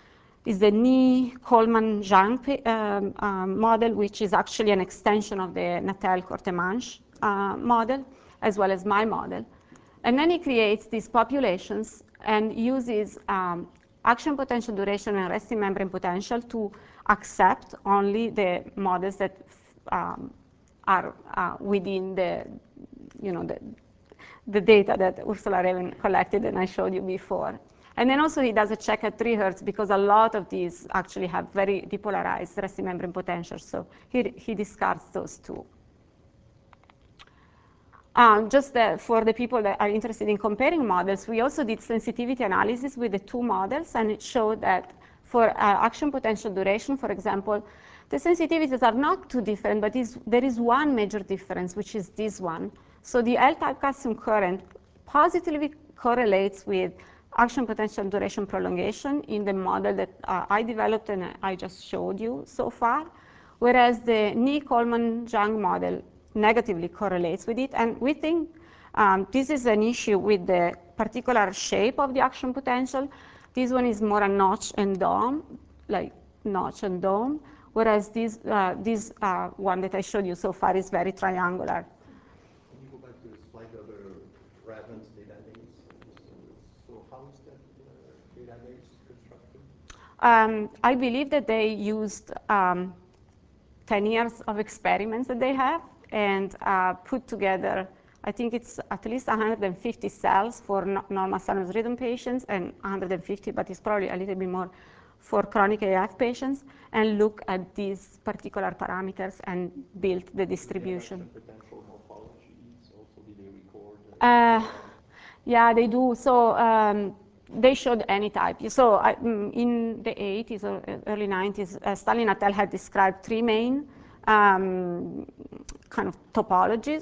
is the Ni-Coleman-Zhang um, um, model, which is actually an extension of the Natel-Courtemanche uh, model, as well as my model. And then he creates these populations and uses um, action potential duration and resting membrane potential to accept only the models that um, are uh, within the, you know, the, the data that Ursula Raven collected and I showed you before. And then also he does a check at three hertz, because a lot of these actually have very depolarized resting membrane potentials. So he, he discards those two. Um, just uh, for the people that are interested in comparing models, we also did sensitivity analysis with the two models, and it showed that for uh, action potential duration, for example, the sensitivities are not too different, but is, there is one major difference, which is this one. So the L-type calcium current positively correlates with action potential duration prolongation in the model that uh, I developed and I just showed you so far, whereas the Ni-Coleman-Zhang model negatively correlates with it. And we think um, this is an issue with the particular shape of the action potential. This one is more a notch and dome, like notch and dome, whereas this, uh, this uh, one that I showed you so far is very triangular. Can you go back to the slide of the Ravens database? So, so how is that uh, database constructed? Um, I believe that they used um, ten years of experiments that they have. and uh, put together, I think it's at least one hundred fifty cells for no normal sinus rhythm patients and one hundred fifty, but it's probably a little bit more for chronic A F patients, and look at these particular parameters and build the distribution. Do they have action potential morphologies? Also, did they record? Uh, yeah, they do. So um, they showed any type. So uh, in the eighties or early nineties, uh, Stalin et al. Had described three main um, kind of topologies,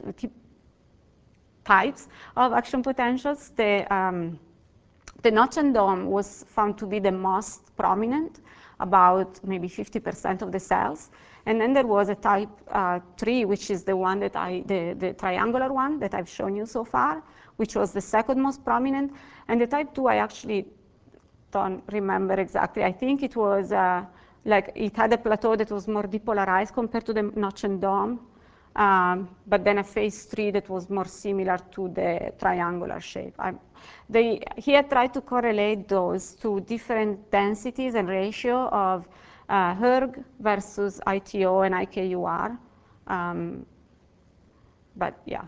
types of action potentials. The, um, the notch and dome was found to be the most prominent, about maybe fifty percent of the cells. And then there was a type uh, three, which is the one that I, the, the triangular one that I've shown you so far, which was the second most prominent. And the type two, I actually don't remember exactly. I think it was uh, like it had a plateau that was more depolarized compared to the notch and dome. Um, but then a phase three that was more similar to the triangular shape. I, they, he had tried to correlate those to different densities and ratio of uh, H E R G versus I T O and I K U R. Um, but yeah.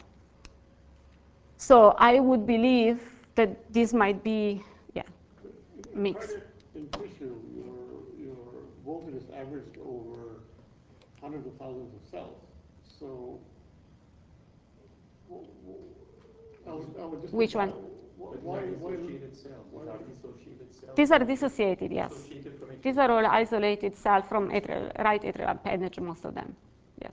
So I would believe that this might be, yeah, mixed. In tissue, your, your voltage is averaged over hundreds of thousands of cells. So, I would, I would just Which one? Why, why dissociated cells? These are dissociated cells. These are dissociated, yes. Dissociated from each These are all isolated cells from atrial, right atrial appendage, most of them, yes.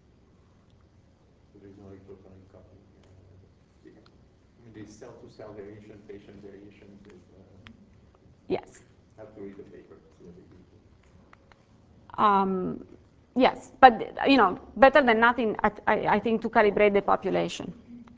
So there's no electronic coupling here. I mean, the cell-to-cell variation, patient variations is, uh, yes. have to read the paper to see what they do. Um, yes, but you know, better than nothing, I, I think, to calibrate the population.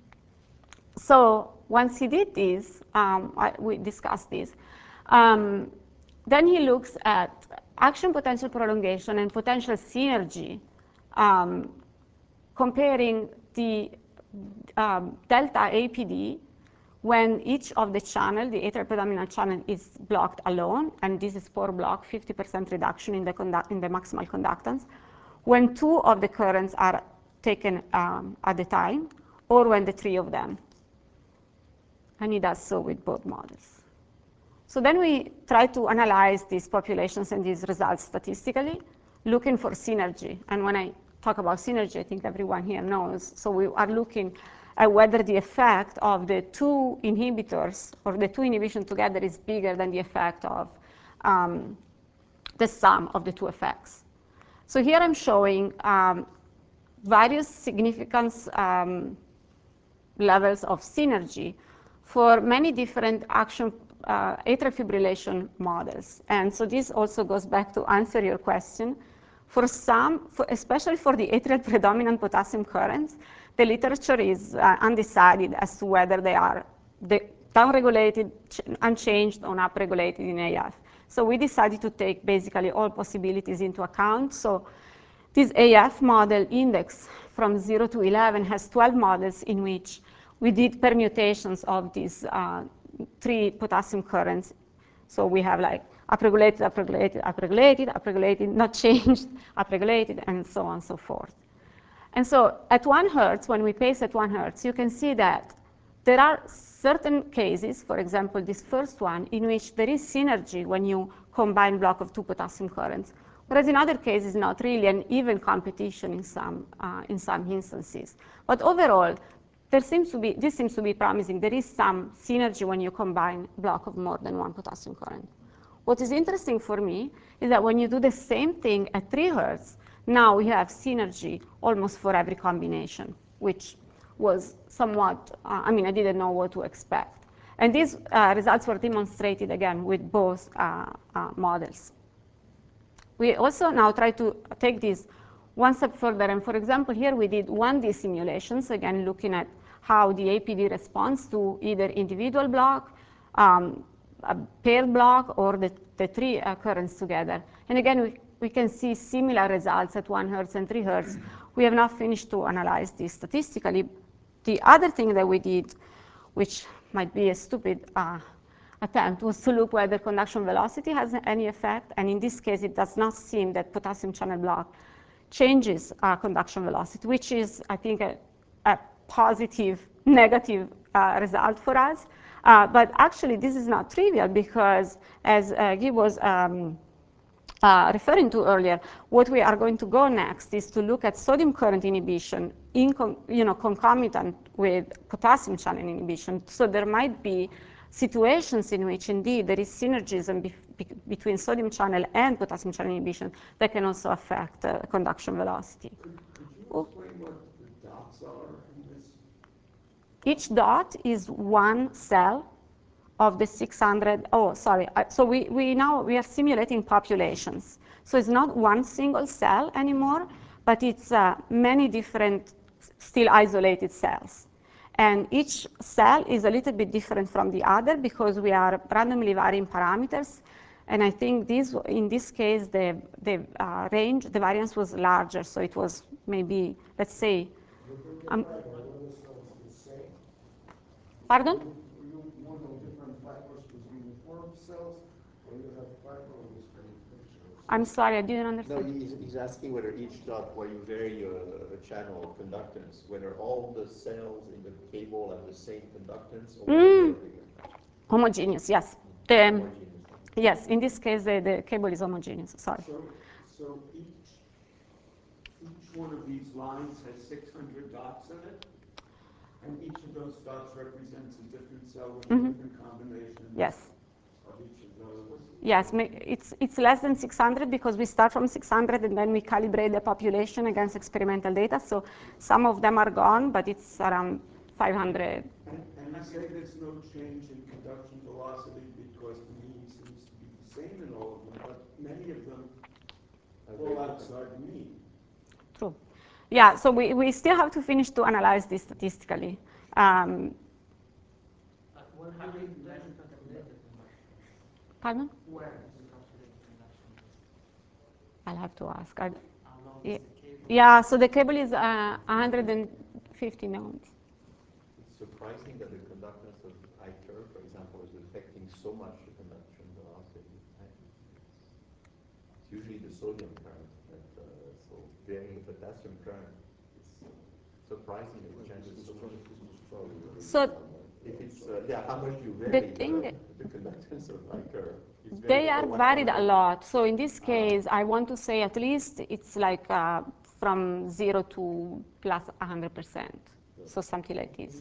So once he did this, um, I, we discussed this, um, then he looks at action potential prolongation and potential synergy, um, comparing the um, delta A P D when each of the channel, the atrial predominant channel, is blocked alone, and this is four block, fifty percent reduction in the, conduct in the maximal conductance, when two of the currents are taken um, at a time, or when the three of them. And he does so with both models. So then we try to analyze these populations and these results statistically, looking for synergy. And when I talk about synergy, I think everyone here knows. So we are looking at whether the effect of the two inhibitors or the two inhibition together is bigger than the effect of um, the sum of the two effects. So here I'm showing um, various significance um, levels of synergy for many different action uh, atrial fibrillation models. And so this also goes back to answer your question. For some, for, especially for the atrial predominant potassium currents, the literature is uh, undecided as to whether they are the downregulated, unchanged, or upregulated in A F. So we decided to take basically all possibilities into account. So this A F model index from zero to eleven has twelve models in which we did permutations of these uh, three potassium currents. So we have like upregulated, upregulated, upregulated, upregulated, not changed, upregulated, and so on and so forth. And so at one hertz, when we pace at one hertz, you can see that there are certain cases, for example, this first one, in which there is synergy when you combine block of two potassium currents, whereas in other cases, not really, and even competition in some, uh, in some instances. But overall, there seems to be, this seems to be promising. There is some synergy when you combine block of more than one potassium current. What is interesting for me is that when you do the same thing at three hertz, now we have synergy almost for every combination, which was somewhat, uh, I mean, I didn't know what to expect. And these uh, results were demonstrated, again, with both uh, uh, models. We also now try to take this one step further. And for example, here we did one D simulations, again, looking at how the A P D responds to either individual block, um, a paired block, or the, the three uh, currents together. And again, we, we can see similar results at one hertz and three hertz. We have not finished to analyze this statistically. The other thing that we did, which might be a stupid uh, attempt, was to look whether conduction velocity has any effect. And in this case, it does not seem that potassium channel block changes uh, conduction velocity, which is, I think, a, a positive, negative uh, result for us. Uh, but actually, this is not trivial because, as uh, Guy was um, uh, referring to earlier, what we are going to go next is to look at sodium current inhibition in con you know, concomitant with potassium channel inhibition. So there might be situations in which, indeed, there is synergism be be between sodium channel and potassium channel inhibition that can also affect uh, conduction velocity. Could, could you explain what the dots are in this? Each dot is one cell of the six hundred, oh, sorry. Uh, so we, we now, we are simulating populations. So it's not one single cell anymore, but it's uh, many different, still isolated cells. And each cell is a little bit different from the other because we are randomly varying parameters. And I think this, in this case, the, the uh, range, the variance was larger. So it was maybe, let's say, um, pardon? I'm sorry, I didn't No, understand. he's, he's asking whether each dot where you vary uh, a channel conductance, whether all the cells in the cable have the same conductance or Mm. whether they Homogeneous, yes. The, homogeneous. yes, in this case, the, the cable is homogeneous, sorry. So, so each, each one of these lines has six hundred dots in it? And each of those dots represents a different cell with Mhm. different combinations Yes. of each of those? Yes, it's, it's less than six hundred because we start from six hundred and then we calibrate the population against experimental data. So some of them are gone, but it's around five hundred. And, and you say there's no change in conduction velocity because the mean seems to be the same in all of them, but many of them fall outside the mean. True. Yeah, so we, we still have to finish to analyze this statistically. Um, Uh, Where do you measure calculated conduction? pardon? Where do you calculate conduction? I'll have to ask. I, How long yeah, is the cable? yeah, so the cable is uh, one hundred fifty newtons. It's surprising that the conductance of I curve, for example, is affecting so much the conduction velocity. It's usually the sodium current, that, uh, so varying potassium current, it's uh, surprising that it changes so much. So If it's, uh, yeah, how much you the vary thing, the, the conductance of I curve. It's very they are low. varied a lot. So in this case, I want to say at least it's like uh, from zero to plus one hundred percent. So something like this.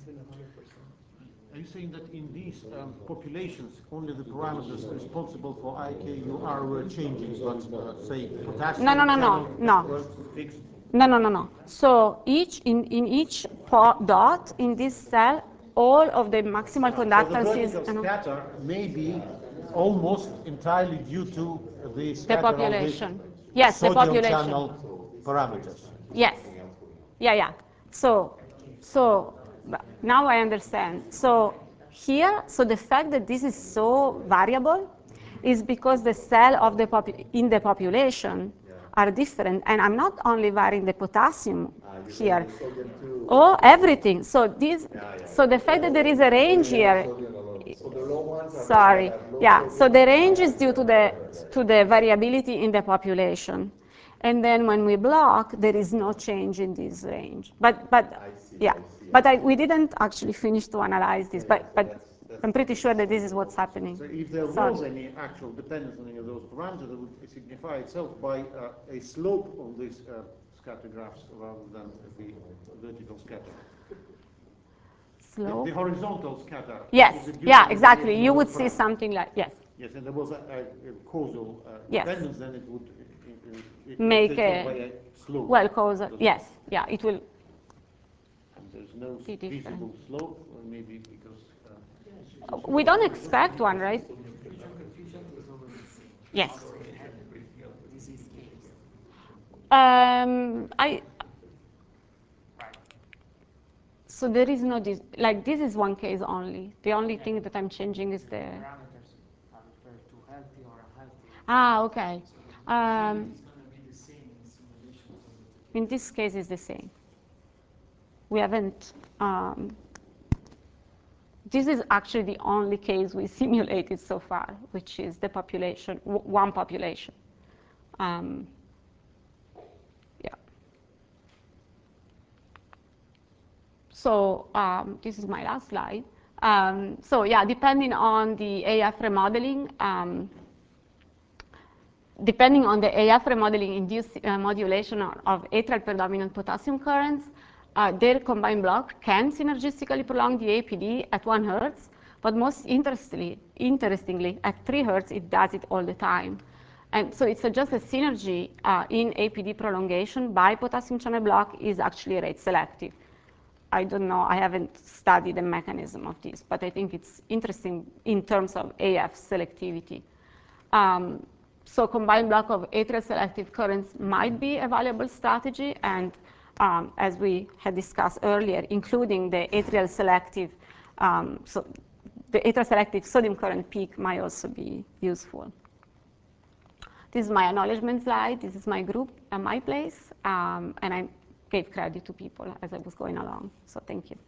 Are you saying that in these um, populations, only the parameters responsible for I K U R were changing, but uh, say potassium No, no, no, no, channel no. were fixed? No, no, no, no. So each in, in each dot in this cell, all of the maximal So the conductances, vertical you know, scatter may be almost entirely due to the the scatter population. of the Yes, the sodium population. channel parameters. Yes. Yeah, yeah. So, so now I understand. So here, so the fact that this is so variable is because the cell of the popu in the population are different, and I'm not only varying the potassium Uh, here, the sodium too. oh, everything. So this, Yeah, yeah. so the fact that there is a range here. So the low ones are Sorry. that have low Yeah. So sodium the and range high is due to sodium. the to the variability in the population, and then when we block, there is no change in this range. But but I see, yeah. I see, But I I, see. we didn't actually finish to analyze this. Yeah, yeah, But so but that's- that's I'm pretty something sure that that's this is what's happening. So if there Sorry. was any actual dependence on any of those parameters, it would signify itself by uh, a slope of these uh, scatter graphs rather than the vertical scatter. The, Slope. the horizontal scatter. Yes. is it due Yeah. to the Exactly. variation You of would those see parameters? something like yes. Yes, and there was a, a, a causal uh, Yes. dependence, then it would uh, uh, it Make would take a- by a slope. Well, causal. Doesn't Yes. it? Yeah. It will. And there's no Be different. feasible slope, or maybe because. Uh, We don't expect one, right? Fusion confusion is always the same. Yes. Also in every disease case. Um, I. Right. So there is no dis like this is one case only. The only Yeah. thing that I'm changing is the. Parameters are referred to healthy or unhealthy. Ah, okay. So the Um, is going to be the same in simulations of the two in cases. this case, it's the same. We haven't. Um, this is actually the only case we simulated so far, which is the population, w one population. Um, yeah. so um, this is my last slide. Um, so yeah, depending on the A F remodeling, um, depending on the A F remodeling induced uh, modulation of atrial predominant potassium currents, uh, their combined block can synergistically prolong the A P D at one hertz, but most interestingly, interestingly, at three hertz, it does it all the time. And so it's a, just a synergy uh, in A P D prolongation by potassium channel block is actually rate selective. I don't know, I haven't studied the mechanism of this, but I think it's interesting in terms of A F selectivity. Um, so combined block of atrial selective currents might be a valuable strategy, and um, as we had discussed earlier, including the atrial selective, um, so the atrial selective sodium current peak might also be useful. This is my acknowledgement slide. This is my group at my place, um, and I gave credit to people as I was going along. So thank you.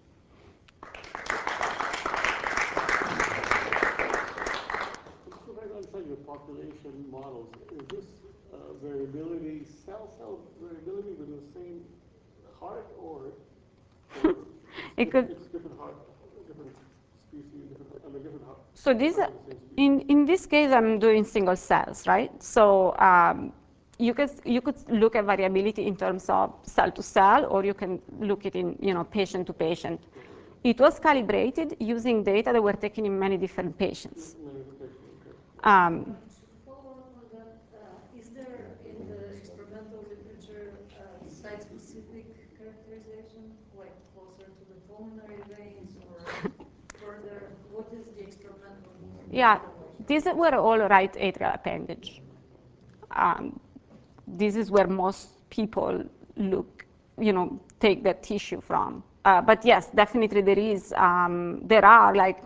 So right outside your population models, is this uh, variability cell-cell variability within the same heart, or, or it's, It diff could, it's different heart, different species, different, I mean, different heart? so this, heart of the same species? in, in this case, I'm doing single cells, right? So um, you could, you could look at variability in terms of cell to cell, or you can look at it in, you know, patient to patient. It was calibrated using data that were taken in many different patients. Many different patients, okay. Um, To follow up on that, uh, is there in the experimental literature uh, site-specific characterization, like closer to the pulmonary veins or further? What is the experimental use? yeah, these were all right atrial appendage. Um, this is where most people look, you know, take that tissue from. Uh, but yes, definitely there is, um, there are like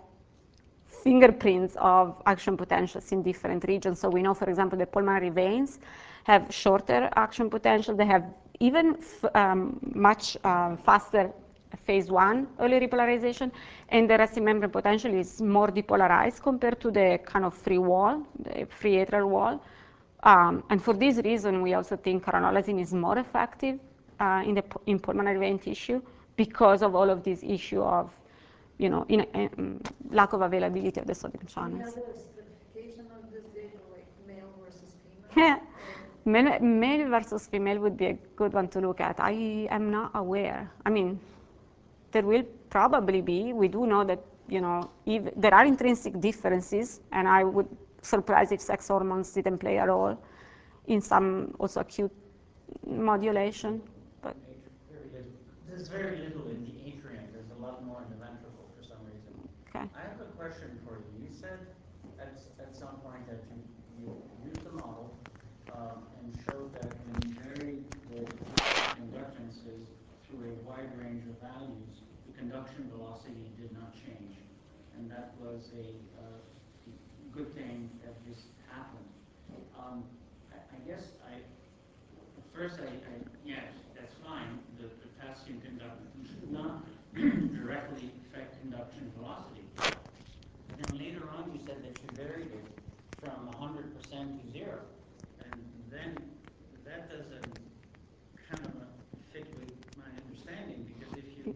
fingerprints of action potentials in different regions. So we know, for example, the pulmonary veins have shorter action potential. They have even f um, much um, faster phase one early repolarization, and the resting membrane potential is more depolarized compared to the kind of free wall, the free atrial wall. Um, and for this reason, we also think ranolazine is more effective uh, in the in pulmonary vein tissue because of all of this issue of, you know, in, in, lack of availability of the sodium channels. Any other stratification of this data, like male versus female? male, male versus female would be a good one to look at. I am not aware. I mean, there will probably be. We do know that, you know, if there are intrinsic differences, and I would surprise if sex hormones didn't play a role in some also acute modulation. But very little. There's very little in the atrium. There's a lot more in the ventricle for some reason. okay. I have a question for you. You said at, at some point that you, you used the model um, and showed that when you varied the conductances through a wide range of values, the conduction velocity did not change. And that was a uh, good thing that this happened. Um, I, I guess I, at first I, I, yes, that's fine. The potassium conductance should not directly affect conduction velocity. But then later on you said that you varied it from one hundred percent to zero. And then that doesn't kind of fit with my understanding, because if you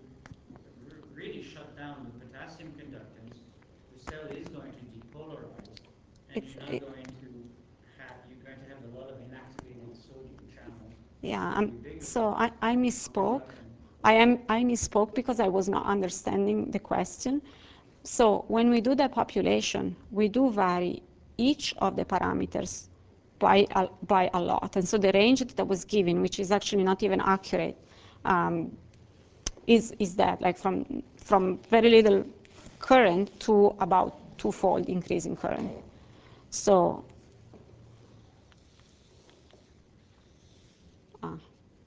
really shut down the potassium conductance, the cell is going to depolarize, and It's, you're not it, going to have, you're going to have a lot of inactivated sodium channels. yeah, um, so I, I misspoke. I, am, I misspoke because I was not understanding the question. So when we do the population, we do vary each of the parameters by a, by a lot. And so the range that I was given, which is actually not even accurate, um, is, is that, like from, from very little current to about twofold increase in current. So, ah.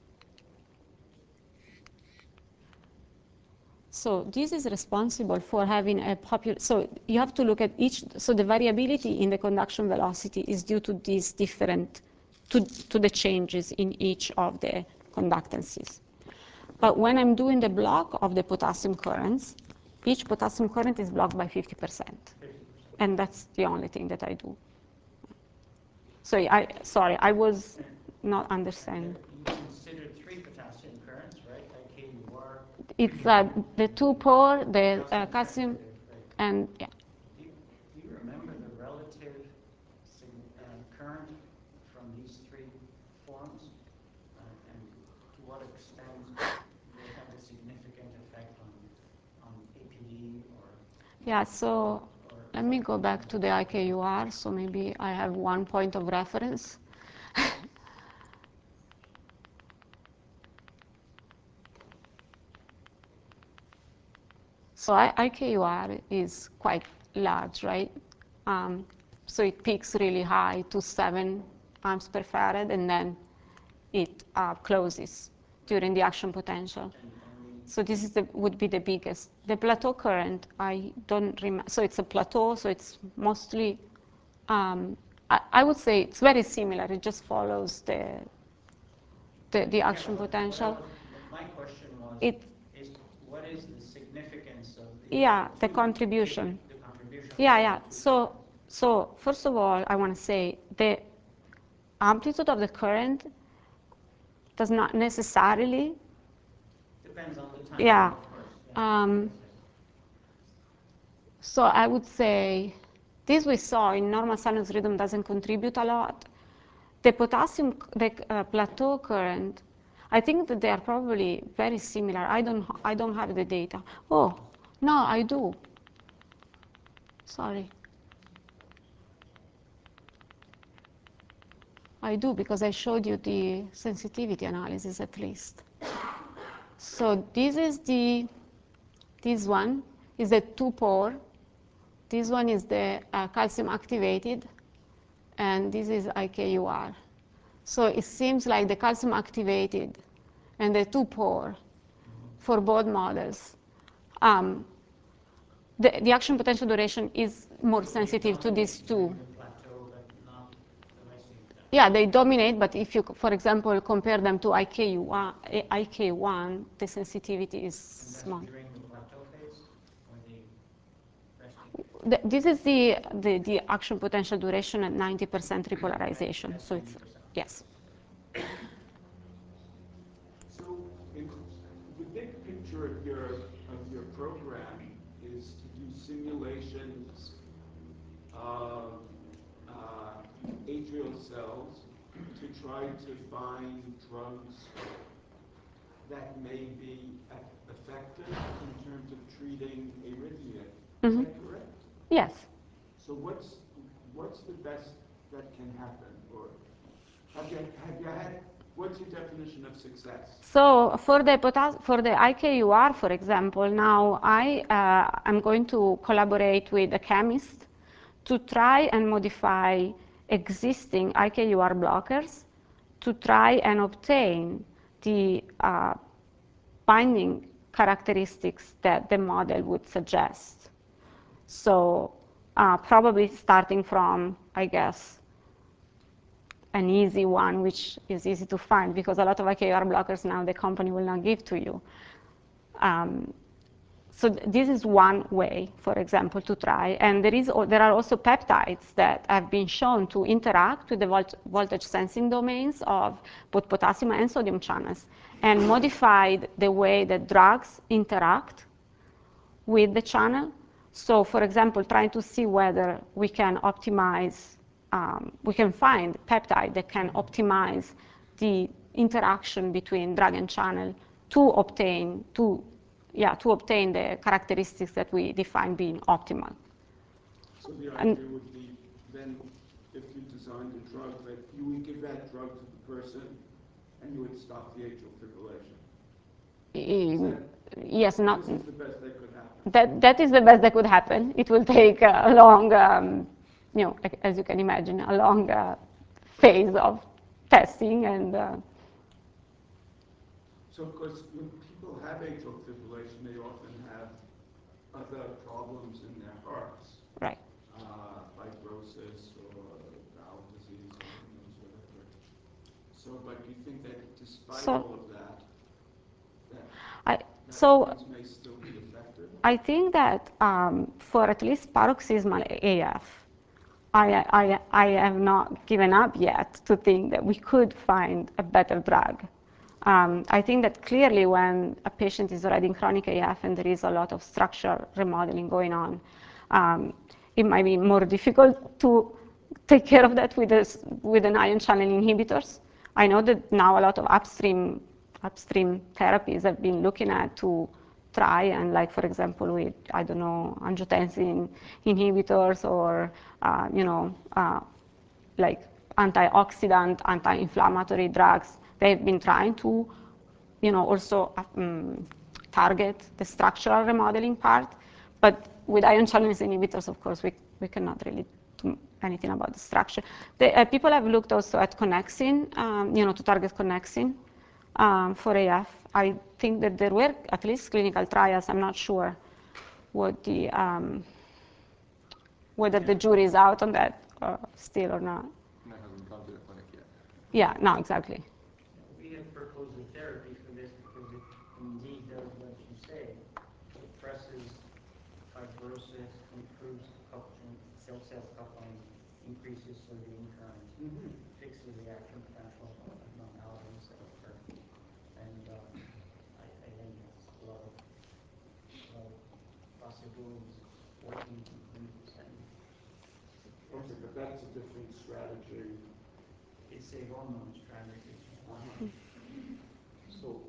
So this is responsible for having a popular, so you have to look at each, so the variability in the conduction velocity is due to these different, to, to the changes in each of the conductances. But when I'm doing the block of the potassium currents, each potassium current is blocked by fifty percent. And that's the only thing that I do. So I, sorry, I was not understanding. You considered three potassium currents, right? I K U R, it's uh, the two pore, the uh, calcium, and yeah. Do you, do you remember the relative sig- uh, current from these three forms? Uh, and to what extent they have a significant effect on, on A P D or? Yeah, so or let me go back to the I K U R, so maybe I have one point of reference. So I K U R is quite large, right? Um, so it peaks really high to seven amps per farad, and then it uh, closes during the action potential. So this is the, would be the biggest. The plateau current, I don't remember. So it's a plateau, so it's mostly, um, I, I would say it's very similar. It just follows the, the, the action yeah, what, potential. what was, my question was, it, is what is the significance of the yeah, the two, contribution. the contribution Yeah, of yeah. the two So, forms? so first of all, I want to say the amplitude of the current does not necessarily. Depends on the time, Yeah. of course. Yeah. Um, so I would say this we saw in normal sinus rhythm doesn't contribute a lot. The potassium, the uh, plateau current, I think that they are probably very similar. I don't, I don't have the data. Oh, no, I do. Sorry. I do, because I showed you the sensitivity analysis at least. So this is the, this one is the two pore. This one is the uh, calcium activated, and this is I K U R. So it seems like the calcium activated and the two pore for both models. Um, the, the action potential duration is more sensitive to these two. Plateau, but not the rest of them. Yeah, they dominate, but if you, for example, compare them to I K U one, I K one, the sensitivity is small. During the plateau phase, or the resting? The, this is the, the, the action potential duration at ninety percent repolarization. At So it's, ninety percent. yes. So in the big picture of your, of your program is to do simulations of uh, atrial cells to try to find drugs that may be effective in terms of treating arrhythmia. Is Mm-hmm. that correct? Yes. So what's what's the best that can happen, or have you have you had? What's your definition of success? So for the potas- for the I K U R, for example, now I uh, am going to collaborate with a chemist to try and modify existing I K U R blockers to try and obtain the uh, binding characteristics that the model would suggest. So uh, probably starting from, I guess, an easy one, which is easy to find, because a lot of I K U R blockers now the company will not give to you. Um, so th this is one way, for example, to try. And there, is, there are also peptides that have been shown to interact with the volt voltage sensing domains of both potassium and sodium channels, and modified the way that drugs interact with the channel. So for example, trying to see whether we can optimize, um, we can find peptide that can optimize the interaction between drug and channel to obtain, to, yeah, to obtain the characteristics that we define being optimal. So the And idea would be then, if you designed a drug, that you would give that drug to the person and you would stop the atrial fibrillation. Is that, yes, not, this is the best that could happen. That, that is the best that could happen. It will take uh, a long, um, you know, as you can imagine, a long uh, phase of testing and. Uh, so, of course, when people have atrial fibrillation, they often have other problems in their hearts. right. Uh, fibrosis or valve disease or who knows whatever. So, but you think that despite So, all of that, that, I, that so these may still be effective? I think that um, for at least paroxysmal A F, I, I, I have not given up yet to think that we could find a better drug Um, I think that clearly when a patient is already in chronic A F and there is a lot of structural remodeling going on, um, it might be more difficult to take care of that with, this, with an ion channel inhibitors. I know that now a lot of upstream, upstream therapies have been looking at to try and like, for example, with, I don't know, angiotensin inhibitors or, uh, you know, uh, like antioxidant, anti-inflammatory drugs. They've been trying to, you know, also um, target the structural remodeling part. But with ion channel inhibitors, of course, we, we cannot really do anything about the structure. The, uh, people have looked also at connexin, um, you know, to target connexin um, for A F. I think that there were at least clinical trials. I'm not sure what the, um, whether the jury is out on that uh, still or not. And that hasn't come to the clinic yet. Yeah, no, exactly. We have proposed a therapy for this because it indeed does what you say. Suppresses fibrosis, improves coupling, cell-cell coupling, increases sodium current, Mhm. fixes the action potential of abnormalities that occur. And um, I, I think it's a lot of, a lot of possibilities of working in clinical setting. Okay, but that's a different strategy. It's a hormone strategy. Uh-huh. So,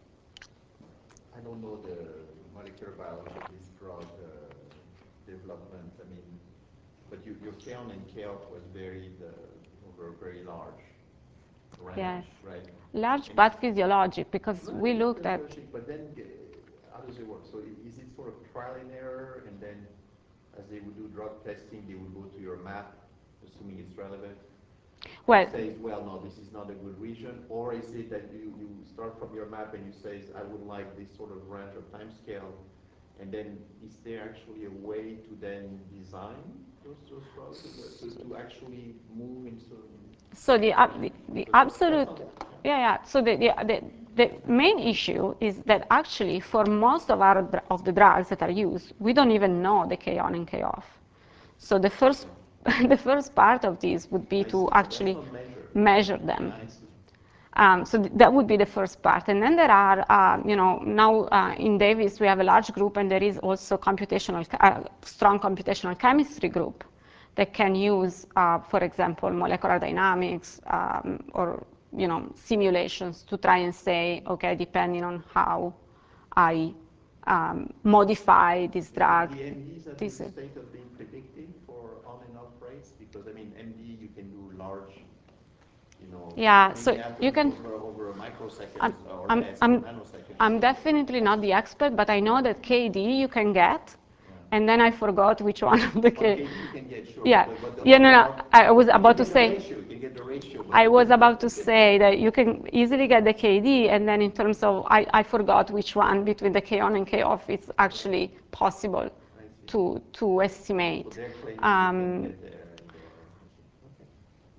I don't know the molecular biology of this drug uh, development. I mean, but you, your K on and K off was varied uh, over a very large range, Yes. right? Large And but physiologic, because Right, we looked at, physiologic, but then uh, how does it work? So i- is it sort of trial and error, and then as they would do drug testing, they would go to your map, assuming it's relevant, well, and says, well, no, this is not a good region, or is it that you, you start from your map and you say, I would like this sort of range of time scale, and then is there actually a way to then design those, those drugs to, to actually move in certain... so the, ab- the, the Because that- absolute, that's not- yeah, yeah, so the, the, the, the main issue is that actually for most of, our, dr- of the drugs that are used, we don't even know the K on and K off. So the first, the first part of this would be I to see, so actually that's not measured. measure them. I see. Um, so th- that would be the first part. And then there are, uh, you know, now uh, in Davis we have a large group, and there is also computational, uh, strong computational chemistry group that can use, uh, for example, molecular dynamics um, or, you know, simulations to try and say, okay, depending on how I um, modify this drug. The M Ds at this the is- state of being predictive for on and off rates? Because, I mean, M D, you can do large, you know, Yeah, many so atoms you can- over, over a microsecond I'm, or I'm, less, or I'm, nanosecond. I'm definitely not the expert, but I know that K D you can get, Yeah. and then I forgot which one of the One K. K D you can get, sure. Yeah, But, but the, yeah, no, the no. hard- I was you can about to get the say. ratio, you can get the ratio. But I was about to say that you can easily get the K D, and then in terms of, I, I forgot which one between the K on and K off it's actually possible I see. to to estimate. So they're claiming Um, you can get there. And, uh, okay.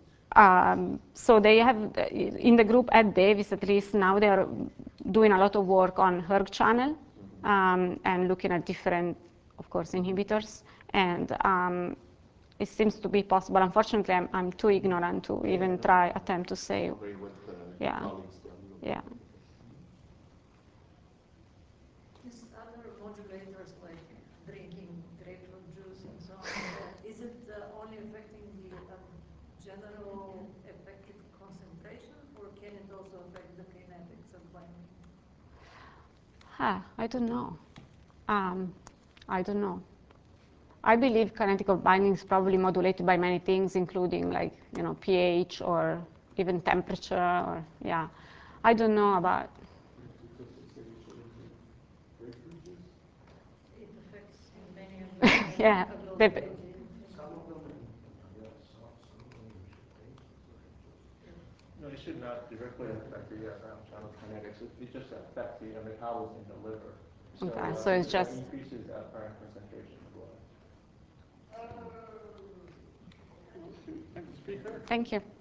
Um, so they have, in the group at Davis at least now, they are doing a lot of work on hERG channel um, and looking at different, of course, inhibitors. And um, it seems to be possible. Unfortunately, I'm, I'm too ignorant to Yeah, even no, try, no. attempt to say. Agree what uh, Yeah. colleagues tell you. Yeah. These other modulators like drinking grapefruit juice and so on, uh, is it uh, only affecting the um, general effective concentration, or can it also affect the kinetics of binding? Ah, I don't know. Um, I don't know. I believe kinetic of binding is probably modulated by many things, including like, you know, pH or even temperature or, yeah. I don't know about, Because they say it should include grapefruit juice? It affects many of the yeah. of the- those proteins. Some of them in, in the U S, some, some of them you should taste it. No, it should not directly affect the uh, ion channel kinetics. It, it just affects the uh, metabolism in the liver. So, Okay, uh, so it's it, just- uh, increases uh, iron concentration in the blood. Next speaker. Thank you.